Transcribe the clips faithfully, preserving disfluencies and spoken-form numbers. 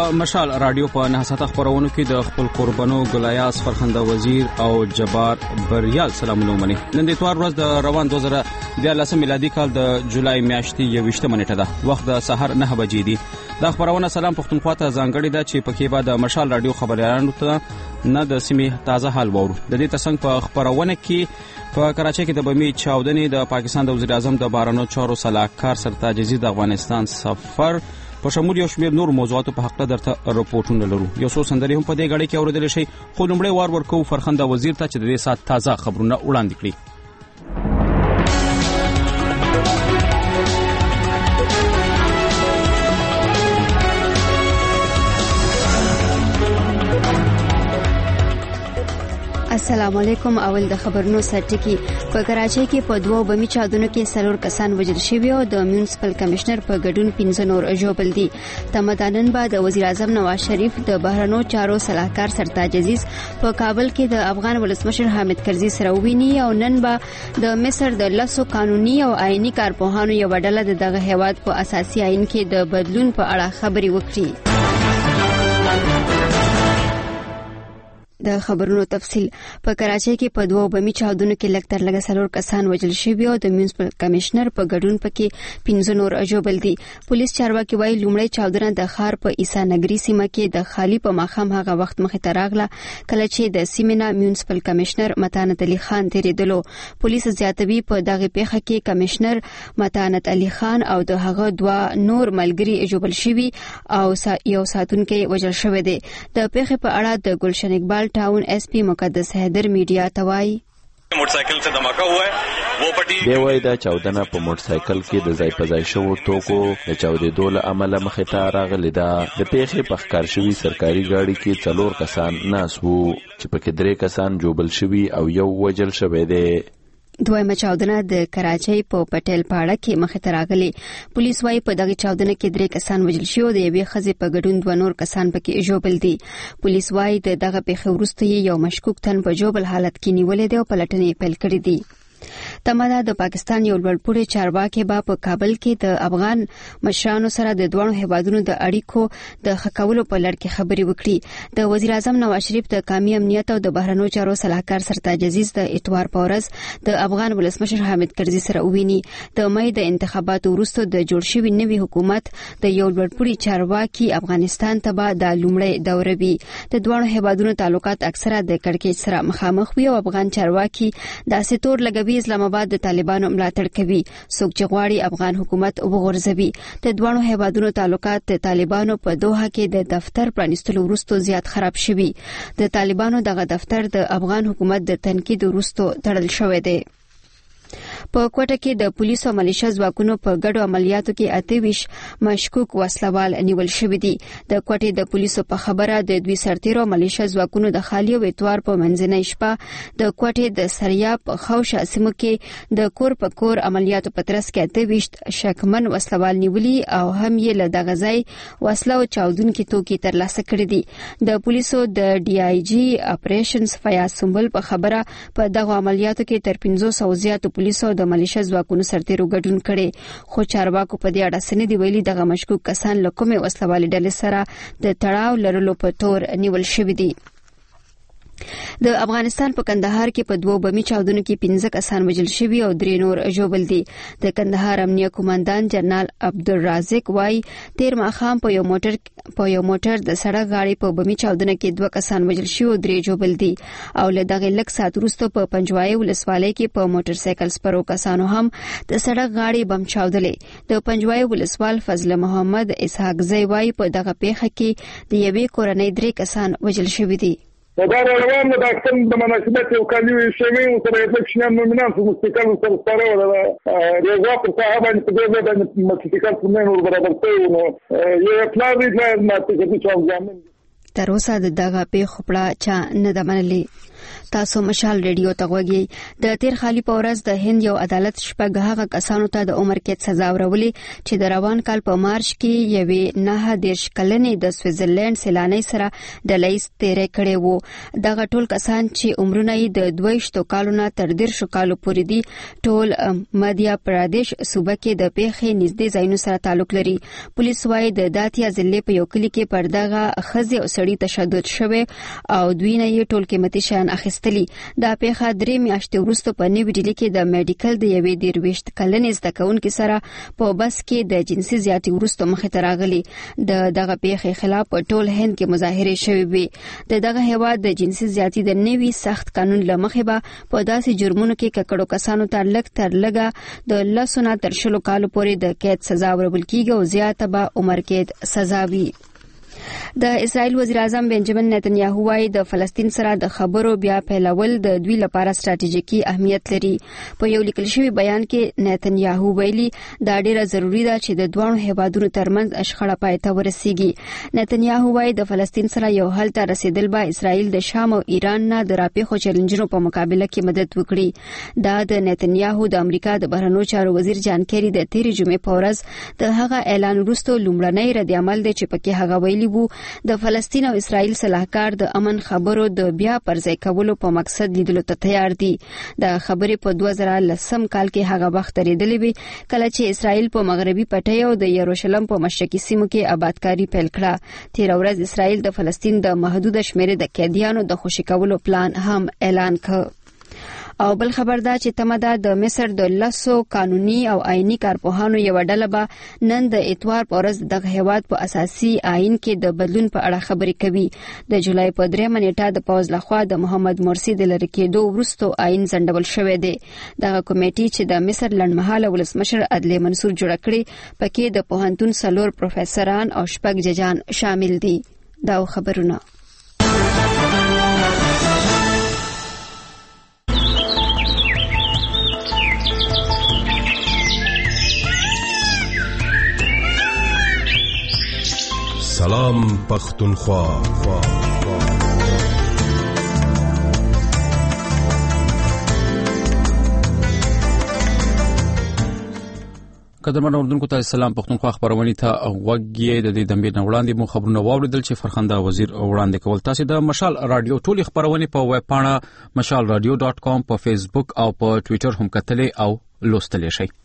د مشال رادیو په نهسته خبرونو کې د خپل قربانو ګلایاس فرخنده وزیر او جبار بریال سلامونه مني. نن د اتوار ورځ د روان دوه زره دیارلس میلادي کال د جولای میاشتې یوویشتمه نیټه ده. وخت د سحر نه بجې دي. د خبرونه سلام پښتونخوا ته ځانګړي ده چې پکې بعد د مشال رادیو خبريالانو ته نه د سیمې تازه حال وورو. د دې ترڅنګ په خبرونه کې په کراچۍ کې د بمی چاودنې د پاکستان د وزیر اعظم د بهرنیو چارو صلاحکار سرتاج عزیز د افغانستان سفر په شمول یو شمېر نور موضوعاتو په حق درته رپورټونه لرو. یو څو سندري هم په دې غړي کې اوریدل شي. خو لومړی وار ورکو فرخنده وزیر ته چې د دې سات تازه خبرونه وړاندې کړي. السلام علیکم. اول د خبرونو سرټکی. په کراچۍ کې په دوه بمی چاودنو کې څلور کسان وژل شوي او د میونسپل کمشنر په ګډون پنځه نور ژوبل دي. تمدنن بعد د وزیر اعظم نواز شریف د بهرنیو چارو صلاحکار سرتاج عزیز په کابل کې د افغان ولسمشر حامد کرزي سره وویني او نن به د مصر د لاسو قانوني او آئینی کارپوهانو یو ډله دغه هیواد په اساسي آئین کې د بدلون په اړه خبري وکړي. د خبرونو تفصیل. په کراچۍ کې په دوه بمی چاودنو کې لږ تر لږه څلور کسان وژل شوي او د میونسپل کمشنر په ګډون پکې پنځه نور ژوبل دي. پولیس چارواکي وايي لومړی چاودنه د ښار په عیسی نګری سیمه کې د خالی په ماښام هغه وخت مخې ته راغله کله چې د سیمه میونسپل کمشنر متانت علي خان تیریدلو. پولیس زیاتوي په دغه پیښه کې کمشنر متانت علي خان او د هغه دوه نور ملګري ژوبل شوي او یو ساتونکي وژل شوی دی. د پیښې په اړه د گلشن اقبال ټاون ایس پی مقدس حیدر میډیا ته وایي موټر سایکل سے دھماکہ ہوا ہے وہ پټي دی وای دا چاودنه په موټر سایکل کې د ځای په ځای شو توکو د چاودېدو له امله مخې ته راغلی دا. د پیښې په ښکار شوي سرکاري ګاډي کې څلور کسان ناست وو چې پکې درې کسان جوبل شوي او یو وژل شوی دی. دویمه چاودنه د کراچۍ په پټیل پاړه کې مخې ته راغلي. پولیس وايي په دغه چاودنه کې درې کسان وژل شوي او د یوې ښځې په ګډون دوه نور کسان پکې ژوبل دي. پولیس وايي د دغه پیښې وروسته یو مشکوک تن په ژوبل حالت کې نیولې دی او پلټنې پیل کړې دي. تمدا د پاکستان یو لوړپوړی چارواکي با په کابل کې د افغان مشرانو سره د دوه هیوادونو د اړیکو د خکولو په لړ کې خبري وکړي. د وزیر اعظم نواز شریف د قومي امنیت او د بهرنیو چارو صلاحکار سرتاج عزیز د اتوار په ورځ د افغان ولسمشر حامد کرزي سره وویني. د مې د انتخاباتو وروسته د جوړ شوی نوي حکومت د یو لوړپوړی چارواکي افغانستان ته به د لومړی دوره وي. د دوه هیوادونو تعلقات اکثره د کړکېچ سره مخامخ وي او افغان چارواکي د سټور لګوي اسلام آباد د طالبانو ملاتړ کوي. څوک چې غواړي افغان حکومت وغورځوي. د دوه هیوادونو تعلقات د طالبانو په دوحه کې د دفتر پرانیستلو وروسته زیات خراب شوي. د طالبانو دغه دفتر د افغان حکومت د تنقید وروسته تړل شوی دی. په کوټه کې د پولیسو او ملیشیا ځواکونو په ګډو عملیاتو کې اته ویش مشکوک وسلوال نیول شوی دي. د کوټې د پولیسو په خبره د دوی سرتیرو ملیشیا ځواکونو د خالی او اتوار په منځنۍ شپه د کوټې د سریاب خوشه سیمه کې د کور په کور عملیاتو په ترڅ کې اته ویش شکمن وسلوال نیولي او هم یې له دغه ځای وسله او چاودونکي توکي ترلاسه کړي دي. د پولیسو د ډي آی جی اپریشنز فیاض سنبل په خبره په دغه عملیاتو کې تر پنځه سوه زیاتو پولیسو د ملیشیا ځواکونو سرتیرو ګډون کړي. خو چارواکو په دې اړه څه نه دي ویلي. دغه مشکوک کسان له کومې وسلوالې ډلې سره د تړاو لرلو په تور نیول شوي دي. د افغانستان په کندهار کې په دوه بمی چاودنو کې پنځه کسان وژل شوي او درې نور ژوبل دي. د کندهار امنیه قوماندان جنرال عبدالرازق وايي تیر ماښام په یو موټر په یو موټر د سړک غاړې په بمی چاودنه کې دوه کسان وژل شوي او درې ژوبل دي. او له دغه لږ ساعت وروسته په پنجوایي ولسوالۍ کې په موټر سایکل سپرو کسانو هم د سړک غاړې بم چاودلې. د پنجوایي ولسوال فضل محمد اسحاق زئی وايي په دغه پیښه کې د یوې کورنۍ درې کسان وژل شوي دي. دا روان د اکثر د مناسبت یو کالی شوی او سره د کښنام مومنان په مستقل سره سره ولا رضا په صاحب ان په دې باندې مستقل څنګه ور برابر کوي نو یو پلان دی چې ماته کې څو ځامن تر اوسه د دغه پیښو په اړه چا نه د منلي. تاسو مشال ریډیو ته غوږی د تیر خالي په ورځ د هند یو عدالت شپږ هغه کسانو ته د عمر قید سزا ورولې چې د روان کال په مارچ کې یوې نه دیرش کلنې د سویټزرلند سیلانۍ سره د لیس تیرې کړې وو. دغه ټول کسان چې عمرونه یې د دویشتو کالونو تر دیرشو کالو پورې دي ټول مدیا پردیش صوبه کې د پیښې نږدې ځایونو سره تعلق لري. پولیس وايي د داتیا ضلع په یو کلی کې پر دغه ښځې او سړي تشدد شوی او دوی نه یې ټول قیمتي شیان اخیستلي. دا پیښه درې میاشتې وروسته په نیو ډیلي کې د میډیکل د یوې دېرویشت کلنې زده کوونکې سره په بس کې د جنسي زیاتي وروسته مخې ته راغلي. د دغه پیښې خلاف په ټول هند کې مظاهرې شوې وې. د دغه هیواد د جنسي زیاتي د نوي سخت قانون له مخې به په داسې جرمونو کې ککړو کسانو ته لږ تر لږه د لسو نه تر شلو کالو پورې د قید سزا ورکول کیږي او زیاته به عمر قید سزا وي. د اسرائیل وزیر اعظم بنجامین نتنیاهو وايي د فلسطین سره د خبرو بیا پیلول د دوی لپاره ستراتیژیکي اهمیت لري. په یو لیکل شوی بیان کې نتنیاهو ویلي دا ډیره ضروری ده چې د دوه هیوادونو ترمنځ شخړه پای ته ورسیږي. نتنیاهو وايي د فلسطین سره یو حل ته رسیدل به اسرائیل د شام او ایران نه د راپېښو چیلنجونو په مقابله کې مدد وکړي. دا د نتنیاهو د امریکا د بهرنیو چارو وزیر جان کیری د تیرې جمعې په ورځ د هغه اعلان وروسته لومړنی رد عمل دی چې پکې هغه ویلي وو د فلسطین او اسرائیل صلاحکار د امن خبرو د بیا پرځای کولو په مقصد لیدلو ته تیار دي. د خبرې په دوه زره لسم کال کې هغه وخت لريدلې وي کله چې اسرائیل په مغربي پټي او د یروشلم په مشرقي سیمو کې آبادکاری پیل کړه. تیر ورځ اسرائیل د فلسطین د محدود شمیرې د قیدیانو د خوشي کولو پلان هم اعلان کړ. او بل خبر دا چې تمدا د مصر د لسو قانوني او آئینی کارپوهانو یو ډله به نن د اتوار په ورځ د هیواد په اساسي آئین کې د بدلون په اړه خبرې کوي. د جولای په درېمه نیټه د پوز لخوا د محمد مرسی د لری کېدو وروسته آئین ځنډول شوی دی. دغه کمیټي چې د مصر لنډمهاله ولسمشر عدلی منصور جوړ کړي پکې د پوهنتون څلور پروفیسوران او شپږ ججان شامل دي. دا خبرونه سلام پختونخوا. قدرمن اوردونکو ته سلام پختونخوا خبرونه ته وګړي د دې دمبې نوړاندې مو خبرونه واوریدل چې فرخنده وزیر وړاندې کول. تاسو د مشال رادیو ټولي خبرونه په ویب پاڼه مشال رادیو ډاٹ کام په فیسبوک او په ټوئیټر هم کتلې او لوستلې شئ.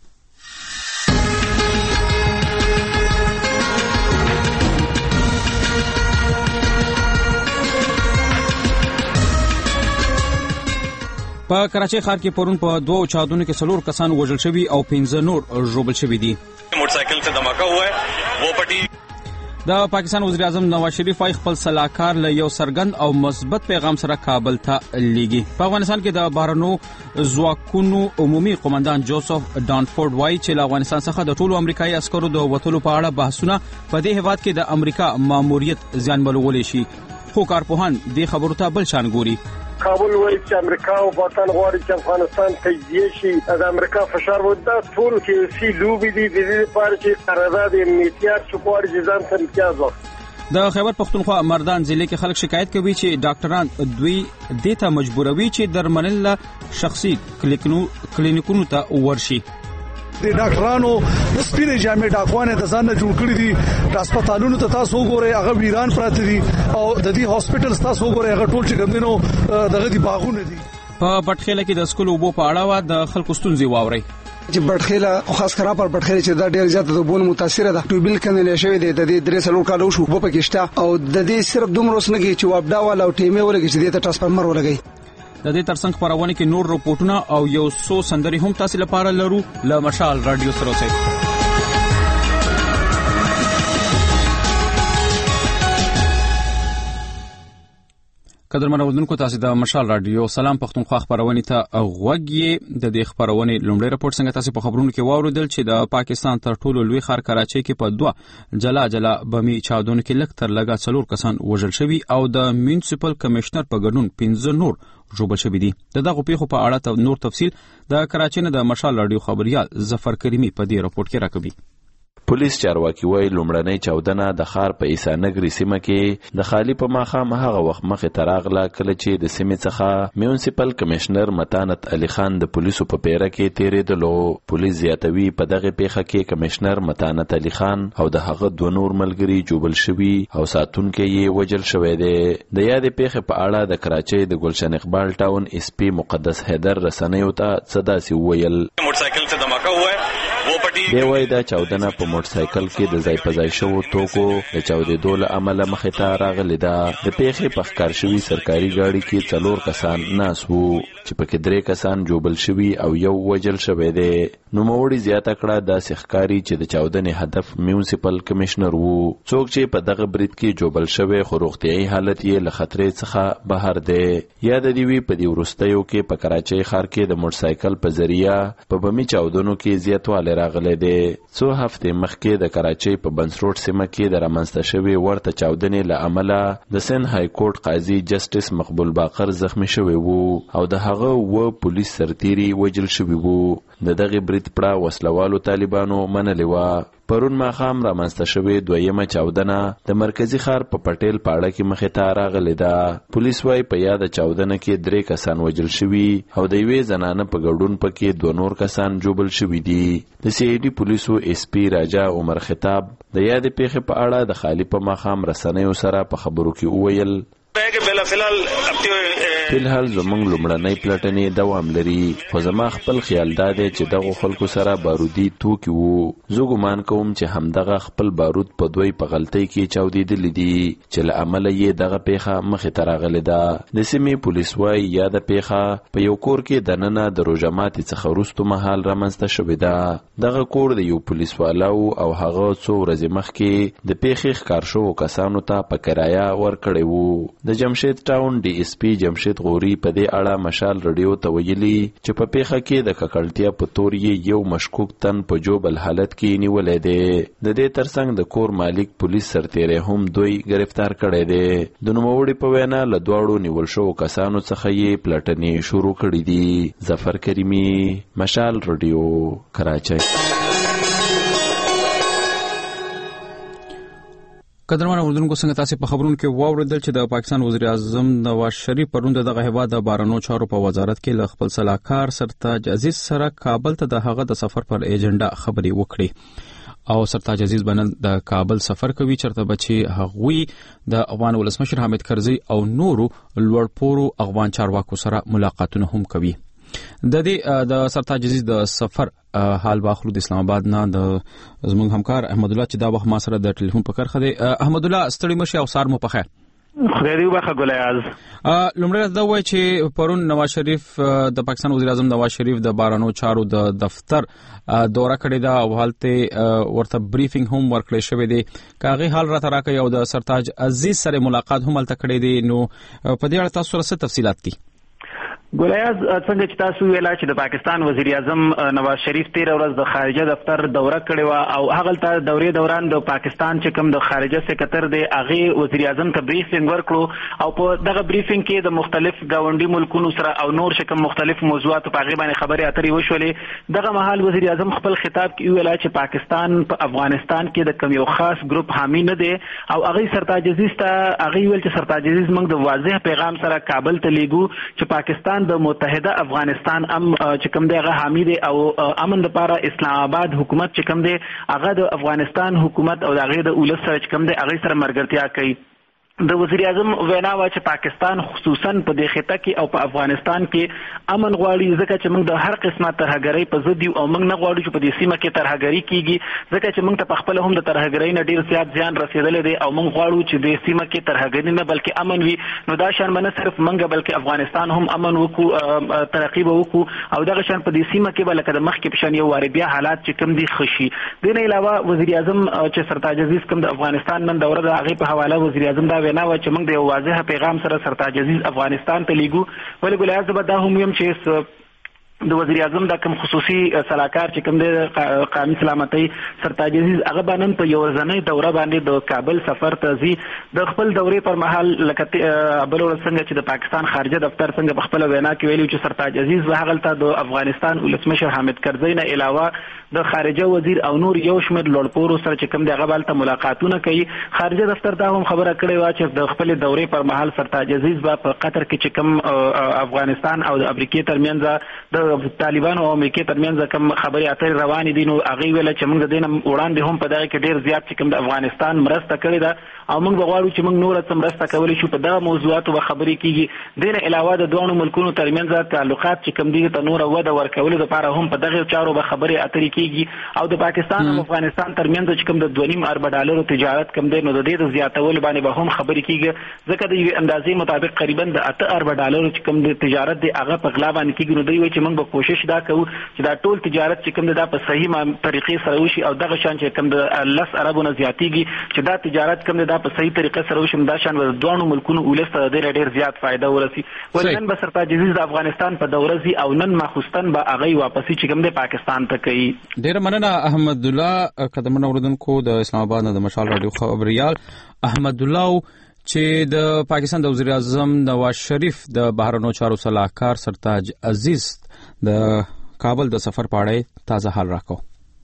په کراچۍ ښار کې پرون په دوه چاودنو کې څلور کسان وژل شوي او پنځه نور ژوبل شوي دي. موټرسایکل سے دھماکہ ہوا ہے وہ پٹی. د پاکستان وزیر اعظم نواز شریف وايي خپل صلاحکار له یو سرګند او مثبت پیغام سره کابل ته لیږي. په افغانستان کې د بهرنیو ځواکونو عمومي قومندان جوزف ډانفورد وايي چې له افغانستان څخه د ټولو امریکایي عسکرو د وټولو په اړه بحثونه په دې هیواد کې د امریکا ماموریت زیانمنولی شي. خو کارپوهان دې خبرو ته بل شان ګوري. کابل وایي چې امریکا او پاکستان غواړي چې افغانستان تجزیه شي. د امریکا فشار ودا ټول کې سی لوبي دي د دې لپاره چې قرارداد امنیتیات شکوړ ځان ته امتیاز ورکړي. د خیبر پختونخوا مردان ضلع کې خلک شکایت کوي چې ډاکټران دوی د ته مجبوروي چې درملنه له شخصي کلینیکونو ته ورشي. د ډاکټرانو سپینې جامې ډاکوانه د ځان نه جوړ کړې دي. د هسپتالونو ته تاسو وګورئ هغه ویران پراته دي او د دې هاسپټل تاسو وګورئ هغه ټول چې ګمدنو دغه دي باغونه دي. په بټخیله کې د سکول وبو په اړه د خلکو ستونزې واوري. چې بټخیله خاص کرا پر بټخیله چې دا ډیر زیات د بون متاثر ده. ټوبل کنه شوی دی د دې درې سلو کالو شو په پکشته او د دې صرف دومره وسنګي چې وابډا والا او ټیمه ولګي چې د ټرانسفارمر ولګي. د دې ترڅنګ خبرونه کې نور رپورټونه او یو څو سندري هم تاسو لپاره لرو له مشال رادیو سره اوسئ. قدرمن اوردونکو تاسو د مشال رادیو سلام پختونخوا خبرونه ته غوږی. د دې خبرونه لومړی رپورټ څنګه تاسو په خبرونو کې واوریدل چې د پاکستان تر ټولو لوی ښار کراچۍ کې په دوه جلا جلا بمي چاودنو کې لږ تر لږه څلور کسان وژل شوي او د میونسپل کمشنر په ګډون پنځه نور ژوبل شوي دي. د دغه پیښو په اړه نور تفصیل د کراچۍ نه د مشال رادیو خبريال ظفر کریمی په دې رپورټ کې راکوي. پولیس چارواکي وایي لومړنۍ چاودنه د ښار په عیسانګري سیمه کې د خالي په ماښام هغه وخت مخې ته راغله کله چې د سیمې څخه میونسپل کمشنر متانت علي خان د پولیسو په پیره کې تیرېدلو. پولیس زیاتوي په دغه پیښه کې کمشنر متانت علي خان او د هغه دوه نور ملګري جوبل شوي او ساتونکي یې وجل شوی دی. د یادې پیښې په اړه د کراچۍ د ګلشن اقبال ټاون اس پی مقدس حیدر رسنیو ته څه داسې وویل. موټرسایکل سے دھماکہ ہوا ہے وہ پټي دی وایي دا چاودنه په موټر سایکل کې د ځای په ځای شوو توکو د چاودېدو له امله مخې ته راغلې ده. د پیښې په ښکار شوي سرکاري ګاډي کې څلور کسان ناست وو چې پکې درې کسان جوبل شوي او یو وجل شوی دی. نوموړي زیاته کړه داسې ښکاري چې د چاودنې هدف میونسپل کمشنر وو. څوک چې په دغه برید کې جوبل شوی خو روغتیایي حالت یې له خطرې څخه بهر دی. یاد دې وي په دې وروستیو کې په کراچۍ ښار کې د موټر سایکل په ذریعه په بمي چاودنو کې زیاتوالی راغلی دی. څو هفتې مخکې د کراچۍ په بنسروډ سیمه کې د رامنځته شوې ورته چاودنې له امله د سند های کورټ قاضي جسټس مقبول باقر زخمی شوی وو او د هغه و پولیس سرتیري وجل شوي وو. د دغه برید پړه وسلوالو طالبانو منلې وه. پرون ماښام رامنځته شوې دویمه چاودنه د مرکزي ښار په پټیل پاړه کې مخې ته راغلې ده. پولیس وایي په یاده چاودنه کې درې کسان وجل شوي او د یوې زنانه په ګډون پکې دوه نور کسان جوبل شوي دي. د سی ای ډي پولیسو اس پی راجا عمر خطاب د یادې پیښې په اړه د خالي په ماښام رسنیو سره په خبرو کې وویل فلحال زمونږ لومړنۍ پلټنې دوام لري خو زما خپل خیال دا دی چې دغو خلکو سره بارودي توکي وو. زه ګمان کوم چې همدغه خپل بارود په دوی په غلطۍ کې چاودېدلي دي چې له امله یې دغه پیښه مخې ته راغلې ده. د سیمې پولیس وایي یاده پیښه په یو کور کې دننه د روژه ماتي څخه وروسته مهال رامنځته شوې ده. دغه کور د یو پولیس والا و او هغه څو ورځې مخکې د پیښې ښکار شوو کسانو ته په کرایه ورکړی وو. د جمشید ټاون ډي اس پی جمشید غوري په دې اړه مشال رادیو ته ویلي چې په پیښه کې د ککړتیا په تور یې یو مشکوک تن په جوبل حالت کې نیولی دی. د دې ترڅنګ د کور مالک پولیس سرتیری هم دوی گرفتار کړی دی. د نوموړي په وینا له دواړو نیول شوو کسانو څخه یې پلټنې شروع کړي دي. ظفر کریمي، مشال رادیو، کراچۍ. قدرمن اوردونکو څنګه تاسو په خبرونو کې واوریدل چې د پاکستان وزیر اعظم نواز شریف پروند دغه هیواد د بارنو چارو په وزارت کې ل خپل سلاکار سرتاج عزیز سره کابل ته د هغه د سفر پر ایجنډا خبري وکړي او سرتاج عزیز بنل د کابل سفر کوي چرته بچي هغوی د افغان ولسمشر حامد کرزي او نورو لوړپورو افغان چارواکو سره ملاقاتونه هم کوي. د دې د سرتاج عزیز د سفر حال باخلو د اسلام آباد نه د زموږ همکار احمد الله چې دا وخت ما سره د ټلیفون په کرخه دی. احمد الله ستړي مشه او سار مو په خیر. خدای دې وبخښه ګلیاز. لومړی دا وایي چې پرون نواز شریف د پاکستان وزیر اعظم نواز شریف د بارانو چارو د دفتر دوره کړې ده او حالته ورته بریفینګ هم ورکړی شوی دی. کاغي حال راته راکوي او د سرتاج عزیز سره ملاقات هم الته کړی دی. نو په دې اړه تاسو سره څه تفصيلات دي؟ ګلیاز څنګه چې تاسو ویلا چې د پاکستان وزیر اعظم نواز شریف تیر ورځ د خارجه دفتر دوره کړې و او هغه ته دورې دوران د پاکستان چې کوم د خارجه سکرټر دی هغه وزیر اعظم ته بریفینګ ورکړو او په دغه بریفینګ کې د مختلف ګاونډي ملکونو سره او نور شکم مختلف موضوعات په هغه باندې خبرې اترې وشولې. دغه مهال وزیر اعظم خپل خطاب کې ویلا چې پاکستان په افغانستان کې د کوم یو خاص ګروپ حامی نه دی او هغه سرتاج عزیز ته هغه ویل چې سرتاج عزیز موږ د واضح پیغام سره کابل ته لیږو چې پاکستان د متحده افغانستان ام چې کوم دی هغه حامی دی او امن لپاره اسلام آباد حکومت چې کوم دی هغه د افغانستان حکومت او هغه د ولس سره چې کوم دی هغه سره مرګرتیا کوي. د وزیر اعظم وینا وا چې پاکستان خصوصا په دې خطه کې او په افغانستان کې امن غواړي ځکه چې موږ د هر قسمه ترهګرۍ په ضد یو او موږ نه غواړو چې په دې سیمه کې ترهګري کیږي ځکه چې موږ ته په خپل هم د ترهګرۍ نه ډیر زیات ځان رسیدلې دی او موږ غواړو چې دې سیمه کې ترهګري نه بلکې امن وي. نو دا شان نه صرف موږ بلکې افغانستان هم امن وکړو ترقی وکړو او دغه شان په دې سیمه کې بلکې د مخ کې پښن یو واره بیا حالات چې کم دي خشي. د نه علاوه وزیر اعظم چې سرتاج عزیز کوم د افغانستان نن دوره د هغه په حواله وزیر اعظم دا وینا و چې موږ د یو واضح پیغام سره سرتاج عزیز افغانستان ته لیږو. ولې ګلیاز به دا هم یم چې د وزیر اعظم د کوم خصوصي صلاحکار چې کوم د قومي سلامتۍ سرتاج عزیز هغه باندې په یو ورځنۍ دوره باندې د کابل سفر ته ځي. د خپل دورې پر مهال لکه بل ورځ څنګه چې د پاکستان خارجه دفتر څنګه په خپل وینا کې ویلي چې سرتاج عزیز به هغه د افغانستان ولسمشر حامد کرزي نه علاوه د خارجه وزیر او نور یو شمېر لوړپوړو سره چې کوم د هغه بالته ملاقاتونه کوي. خارجه دفتر دا هم خبره کړې وه چې د خپل دورې پر مهال سرتاج عزیز به په قطر کې چې کوم افغانستان او د امریکا ترمنځ د طالبانو او امریکا ترمنځ کوم خبري اترې روانې دي نو هغه ویل چې موږ د دې نه وړاندې هم په دغه کې ډېر زیات چې کوم د افغانستان مرسته کړې ده او موږ غواړو چې موږ نور څه مرسته کولی شو په دغه موضوعاتو به خبرې کیږي. دین علاوه د دوه ملکونو ترمنځ تعلقات چې کوم دي ته نور وده ورکول لپاره هم په دغه چارو به خبرې اترې کیږي او د پاکستان او افغانستان ترمنځ چې کوم د دوه نیم ارب ډالرو تجارت کوم دی نو د دې د زیاتول باندې به هم خبرې کیږي ځکه د یو اندازې مطابق قریبا د اته ارب ډالرو چې کوم د تجارت دی هغه په غلا باندې کیږي. نو دوی وایي چې موږ به کوشش دا کوو چې دا ټول تجارت چې کوم دا په صحیح طریقې سره وشي او دغه شان چې کوم د لس اربو نه زیاتیږي چې دا تجارت کوم دا په صحیح طریقې سره وشي دا شان د دوه ملکونو ولسته ډېر ډېر زیات فائدہ ورسي. ولنن به سرتاج عزیز د افغانستان په دوره زی او نن ماخوستن به هغه واپسی چې کوم د پاکستان ته کوي. ډېر مننه احمد الله قدمنه اوردونکو د اسلام آباد د مشال رادیو خبريال احمد الله چې د پاکستان د وزیر اعظم نواز شریف د بهرنیو چارو صلاحکار سرتاج عزیز د کابل د سفر په اړه تازه حال راکو.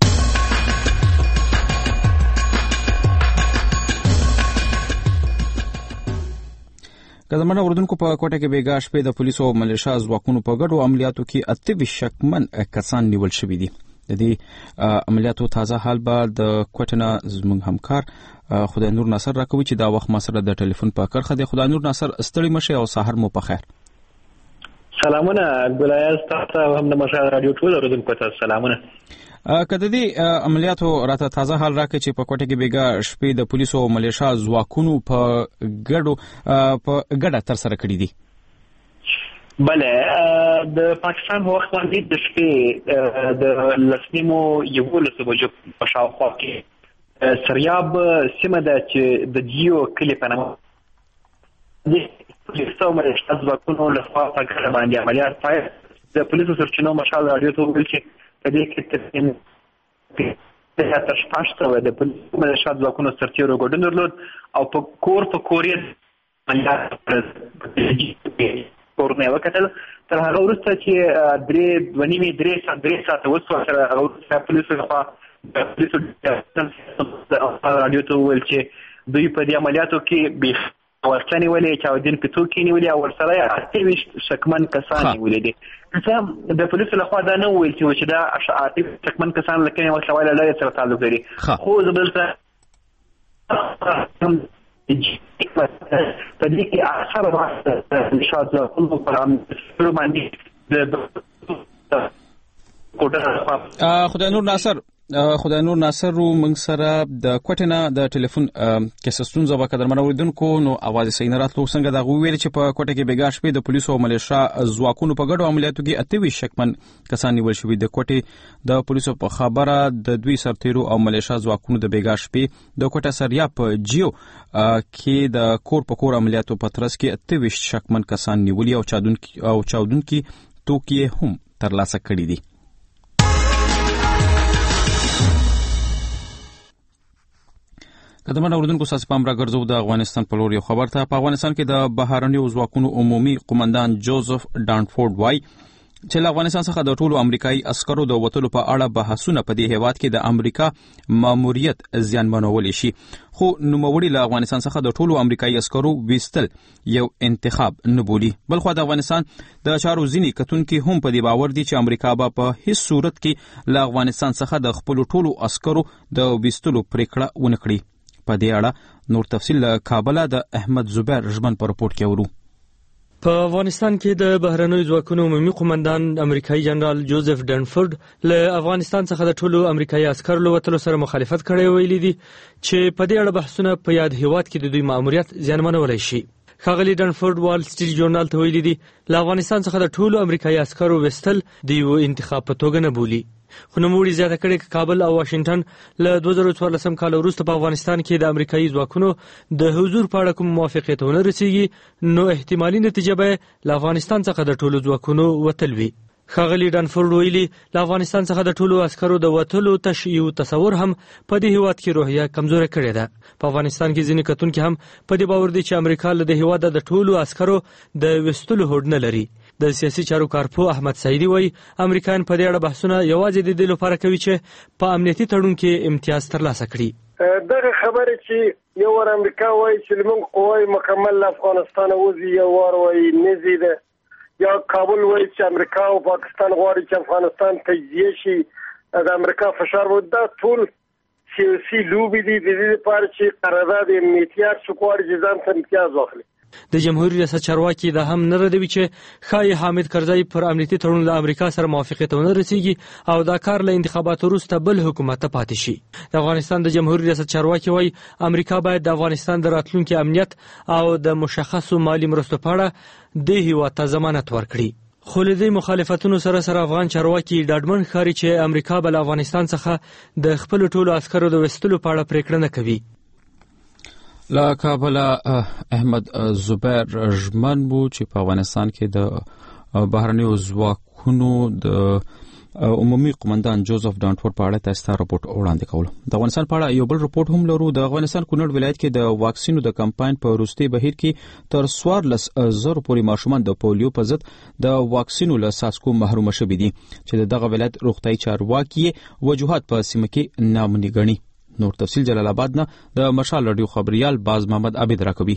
کزمنه اردن کو په کوټه کې بیګا شپې د پولیسو او ملیشیا ځواکونو په ګډو عملیاتو کې اته شکمن کسان نیول شوي دي. د دې عملیاتو تازه حال به د کوټنه زموږ همکار خدای نور ناصر راکوي چې دا وخت ما سره د ټلیفون په کرخه دی. خدای نور ناصر ستړي مشه او سحر مو په خیر. سلامونه ګلایز تاسو هم د مشال رادیو ټول اوریدونکو ته سلامونه. کله دې عملیاتو راته تازه حال راکړي چې په کوټه کې بیګا شپې د پولیسو او ملیشیا ځواکونو په ګډو په ګډه تر سره کړی دي. بله د پاکستان وخت باندې د شپې د لسنیمو یو لسو بجو په شاوخوا کې سریاب سیمه ده چې د جیو کلی په نامه د پولیسو ملیشیا ځواکونو لخوا په ګډه باندې عملیات پیل. د پولیسو سرچینو مشال رادیو ته وویل چې په دې کې تقریبا تر شپږ سوه د پولیسو ملیشیا ځواکونو سرتیرو ګډون درلود او په کور په کور یې عملیات کورونه وکتل. تر هغه وروسته چې درې دوه نیمې درې ساعت درې ساعته وسوه تر هغه وروسته پولیسو لخوا د پولیسو رادیو ته وویل چې دوی په دې عملیاتو کې بې ورته نیولې چاودین پتو کې نیولې او ورسره اته شکمن کسان نیولې دي. څه د پولیسو لخوا دا نه ویل چې دا اته شکمن کسان لکه یو څوال لري سره تعلق لري خو زبلته په دې کې اخر وخت نشاط له کوم پرام باندې د کوټه خدای نور ناصر خدای نور ناصر رو موږ سره د کوټنه د ټلیفون کیسستون زو وکړه درمنو وردونکو نو اواز یې نه راتلو څنګه دا ویل چې په کوټه کې بیګا شپې د پولیسو او ملیشیا ځواکونو په ګډو عملیاتو کې اته شکمن کسان نیول شوي. د کوټې د پولیسو په خبره د دوی سرتیرو او ملیشیا ځواکونو د بیګا شپې د کوټه سریا په جیو کې د کور په کور عملیاتو په ترڅ کې اته شکمن کسان نیولي او چاودون او چاودون کې توکي هم ترلاسه کړي دي. کدمنه اردوونکو ساس پام را ګرځو د افغانستان په لور یو خبر ته. په افغانستان کې د بهرنیو ځواکونو عمومي قومندان جوزف ډانفورد وای چې له افغانستان څخه د ټولو امریکایي عسکرو د وټلو په اړه بحثونه په دې هیواد کې د امریکا ماموریت زیانمنول شي. خو نوموړي له افغانستان څخه د ټولو امریکایي عسکرو وستل یو انتخاب نه بولي. بلخو د افغانستان د چارو ځینی کتونکو هم په دې باور دي چې امریکا به په هیڅ صورت کې له افغانستان څخه د خپل ټولو عسکرو د وستلو پریکړه ونه کړي. په دې اړه نور تفصیل له کابل د احمد زبیر رجمن په رپورت کې ورو. په افغانستان کې د بهرنیو ځواکونو عمومي قومندان امریکایي جنرال جوزف ډانفورد له افغانستان څخه د ټولو امریکایي عسکرو له وتلو سره مخالفت کړی ویلي دي چې په دې اړه بحثونه په یاد هیواد کې د دوی ماموریت زیانمنولی شي. ښاغلي ډانفورد وال سټریټ جورنال ته ویلي دي له افغانستان څخه د ټولو امریکایي عسکرو وستل د یو انتخاب په توګه نه بولي. خو نوموړي زیاته کړې چې کابل او واشنگټن له دوه زره څوارلسم کال وروسته په افغانستان کې د امریکایي ځواکونو د حضور په اړه کوم موافقتونه رسیږي نو احتمالي نتیجه به له افغانستان څخه د ټولو ځواکونو وتل وي. ښاغلي ډانفورد ویلي له افغانستان څخه د ټولو عسکرو د وتلو تش یو تصور هم په دې هیواد کې روحیه کمزوره کړې ده. په افغانستان کې ځینې کتونکي هم په دې باور دي چې امریکا له دې هیواده د ټولو عسکرو د وستلو هوډ نه لري. د سیاسي چارو کارپو احمد سعیدي وایي امریکایان په دې اړه بحثونه یوازې د دې لپاره کوي چې په امنیتي تړون کې امتیاز ترلاسه کړي. دغه خبره چې یو ور امریکا وایي چې موږ قوای مکمل افغانستان وځي، یو ور وایي نزي ده، یا کابل وایي چې امریکا او پاکستان غواړي چې افغانستان تجزیه شي، د امریکا فشار و. دا ټول سیاسي لوبې دي د دې لپاره چې قرارداد امنیتیات څوک غواړي چې ځان ته امتیاز واخلي. د جمهوریت ریاست چارواکي دا هم نه ردوي چې ښایي حامد کرزی پر امنیتي تړون له امریکا سره موافقت ونه رسیږي او دا کار له انتخاباتو وروسته بل حکومت ته پاتې شي. د افغانستان د جمهوریت ریاست چارواکي وایي امریکا باید د افغانستان د راتلونکي امنیت او د مشخصو مالی مرستو په اړه د هیواد ته ضمانت ورکړي. خو له دې مخالفتونو سره سره افغان چارواکي ډاډمن ښکاري چې امریکا به له افغانستان څخه د خپلو ټولو عسکرو د وستلو په اړه پریکړه نه کوي. لا کابل احمد زبیر ژمن بو چې په افغانستان کې د بهرنیو ځواکونو د عمومي قومندان جوزف ډانفورد په اړه تاسو ته راپورټ وړاندې کول. د افغانستان په اړه یو بل راپورټ هم لرو. د افغانستان کونړ ولایت کې د واکسینو د کمپاین په وروستي بهیر کې تر څوارلس زره پورې ماشومان د پولیو په ضد د واکسینو له څاڅکو محروم شوي دي چې دغه ولایت روغتیايي چارواکي وجوهات په سیمه کې نامنې ګڼي. نور تفصیل جلال آباد نه د مشال رادیو خبريال باز محمد عبید راکوي.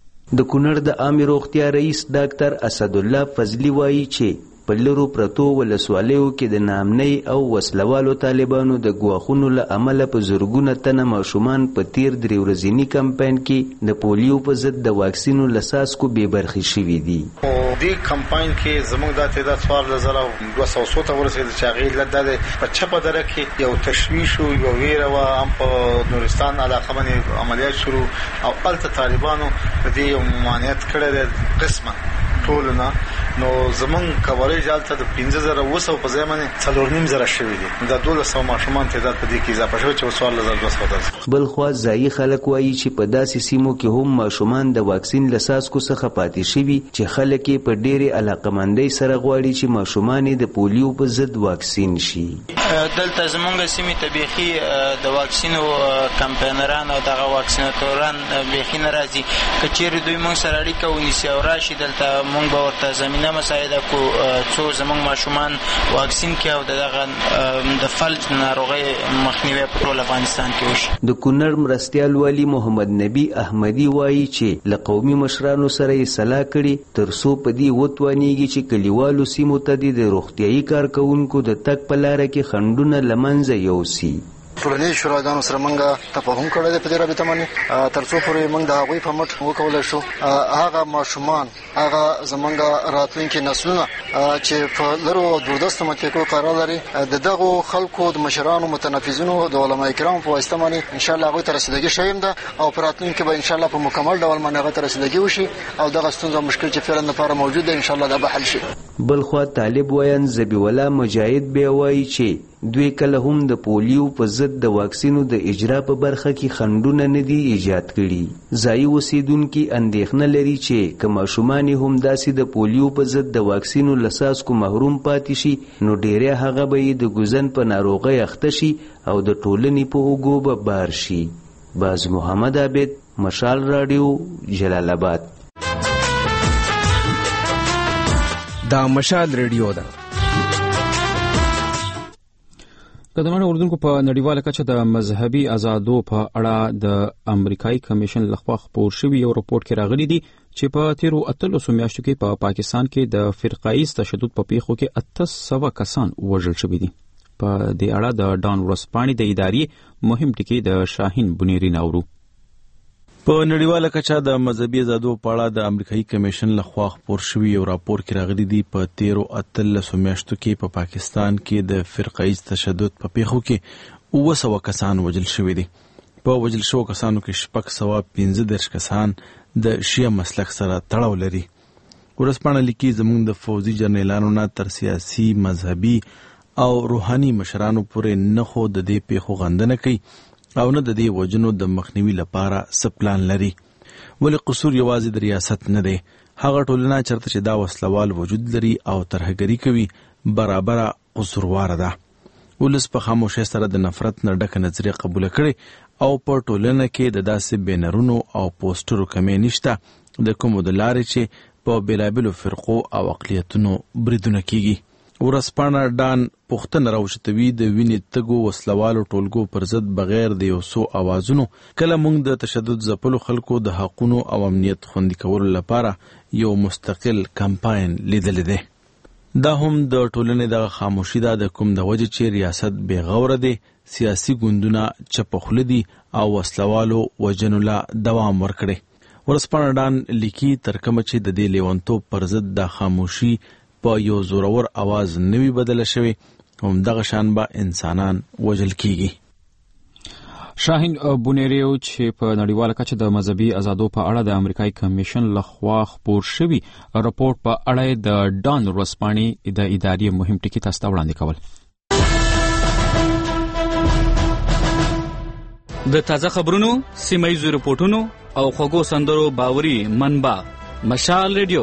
د کونړ د عامه روغتیا رئیس ډاکټر اسدالله فضلی وایي چې په لرو پرتو ولسوالیو کې د نامنۍ او وسلوالو طالبانو د ګواښونو له امله په زرګونه تنه ماشومان په تیر درې ورځني کمپاین کې د پولیو په ضد د واکسینو له څاڅکو بې برخې شوي دي. دې کمپاین کې زموږ د تعداد څوارلس زره دوه سوه څو ته ورسېد چې هغې علت دا دی په چپه دره کې یو تشویش و، یوه ویره وه، هم په نورستان علاقه باندې عملیات شروع او هلته طالبانو د دې یو ممانعت کړی دی قسمه ټولو نه. نو زمونږ کوریج هلته د پنځه زره اوه سوه په ځای باندې څلور نیم زره شوي دي. د دولس سوه ماشومان تعداد په دې کې اضافه شوی چې څوارلس زره دوه سوه درځي. بلخوا ځایي خلک وایي چې په داسې سیمو کې هم ماشومان د واکسین له څاڅکو څخه پاتې شوي چې خلک یې په ډېرې علاقمندۍ سره غواړي چې ماشومان د پولیو په ضد واکسین شي. دلته زمونږ سیمې ته بیخي د واکسینو کمپاینران او دغه واکسیناتوران بیخي نه راځي. که چیرې دوی موږ سره اړیکه ونیسي او راشي دلته موږ به ورته زمینه مساعده کو څو زمونږ ماشومان واکسین کې او دغه د فلج ناروغۍ مخنیوی په ټول افغانستان کې وشي. د کونړ مرستیال والي محمد نبی احمدي وایي چې له قومي مشرانو سره یې سلا کړي تر څو په دې وتوانیږي چې کلیوالو سیمو ته د روغتیايي کارکوونکو د تګ په لاره کې خنډونه له منځه یوسي. ټولنیز شوراګانو سره موږ تفاهم کړی دی په دې رابطه باندې تر څو پورې موږ د هغوی په مټ وکولی شو هغه ماشومان هغه زموږ راتلونکي نسلونه چې په لرو او دوردستو منطقو قرار لري د دغو خلکو د مشرانو متنفذینو د علما کرامو په واسطه باندې انشاءالله هغوی ته رسیدګي شوې ده او په راتلونکي به انشاءالله په مکمل ډول باندې هغه ته رسیدګي وشي او دغه ستونزه مشکل چې فعلا لپاره موجود ده انشاءالله دا به حل شي. بلخوا طالب ویان ذبیح الله مجاهد بیا وایي چې دوی کله هم د پولیو په ضد د واکسینو د اجرا په برخه کې خنډونه نه دي ایجاد کړي. ځایي اوسیدونکي اندېښنه لري چې که ماشومان هم داسې د پولیو په ضد د واکسینو له څاڅکو محروم پاتې شي نو ډیری هغه به یې د ګوزن په ناروغۍ اخته شي او د ټولنې په اوږو به بار شي. باز محمد عابد، مشال رادیو، جلال آباد. دا مشال رادیو ده. قدمانه اردوونکو په نړیواله کچه د مذهبي آزادو په اړه د امریکایي کمیشن لخوا خپور شوی یو راپور کې راغلی دی چې په تیرو اتلسو میاشتو کې په پا پاکستان کې د فرقایي تشدد په پیښو کې اته سوه کسان وژل شوي دي. په دې اړه د ډان ورسپانې د ادارې مهم ټکی د شاهین بنيري ناورو. په نړیواله کچه د مذهبي آزادو په اړه د امریکایي کمیشن لخوا خپور شوی یو راپور کې راغلی دی په تیرو اتلسو میاشتو کې په پا پاکستان کې د فرقایي تشدد په پیښو کې اوه سوه کسان وژل شوي دي. په وژل شوو کسانو کې شپږ سوه پنځه دېرش کسان د شیعه مسلک سره تړاو لري. ورسپانه لیکي زموږ د فوجي جرنیلانو نه تر سیاسي، مذهبي او روحاني مشرانو پورې نه خو د دې پیښو غندنه کوي او نه د دې وجنو د مخنیوي لپاره څه پلان لري. ولې قصور یوازې د ریاست نه دی. هغه ټولنه چرته چې دا وسلوال وجود لري او ترهګري کوي برابر قصوروار ده. ولس په خاموشۍ سره د نفرت نه ډکه نظریه قبول کړي او په ټولنه کې د داسې بینرونو او پوسټرو کمی نشته د کومو د لارې چې په بېلابېلو فرقو او اقلیتونو بریدونه کیږي. ورځپاڼه ډان پوښتنه راوچتوي د وینې تږو وسلوالو ټولګو پر ضد بغیر د یو څو اوازونو کله موږ د تشدد ځپلو خلکو د حقونو او امنیت خوندي کولو لپاره یو مستقل کمپاین لیدلی دی. دا هم د ټولنې د خاموشي ده د کوم د وجې چې ریاست بې غوره دی، سیاسي ګوندونه چپه خوله دي او وسلوالو وژنو له دوام ورکړی. ورځپاڼه ډان لیکي تر کومه چې د دې لیونتوب پر ضد د خاموشي په یو زورور اواز نوی بدله شوی همدغه شان به انسانان وژل کیږي. شاهین بونیریو چې په نړیواله کچه د مذهبي ازادو په اړه د امریکایي کمیشن لخوا خپور شوی راپورټ په اړه د ډان ورځپاڼې د ادارې مهم ټکي تاسو ته وړاندې کول. د تازه خبرونو، سیمایي رپورټونو او خوږو سندرو باوري منبع مشال ریډیو.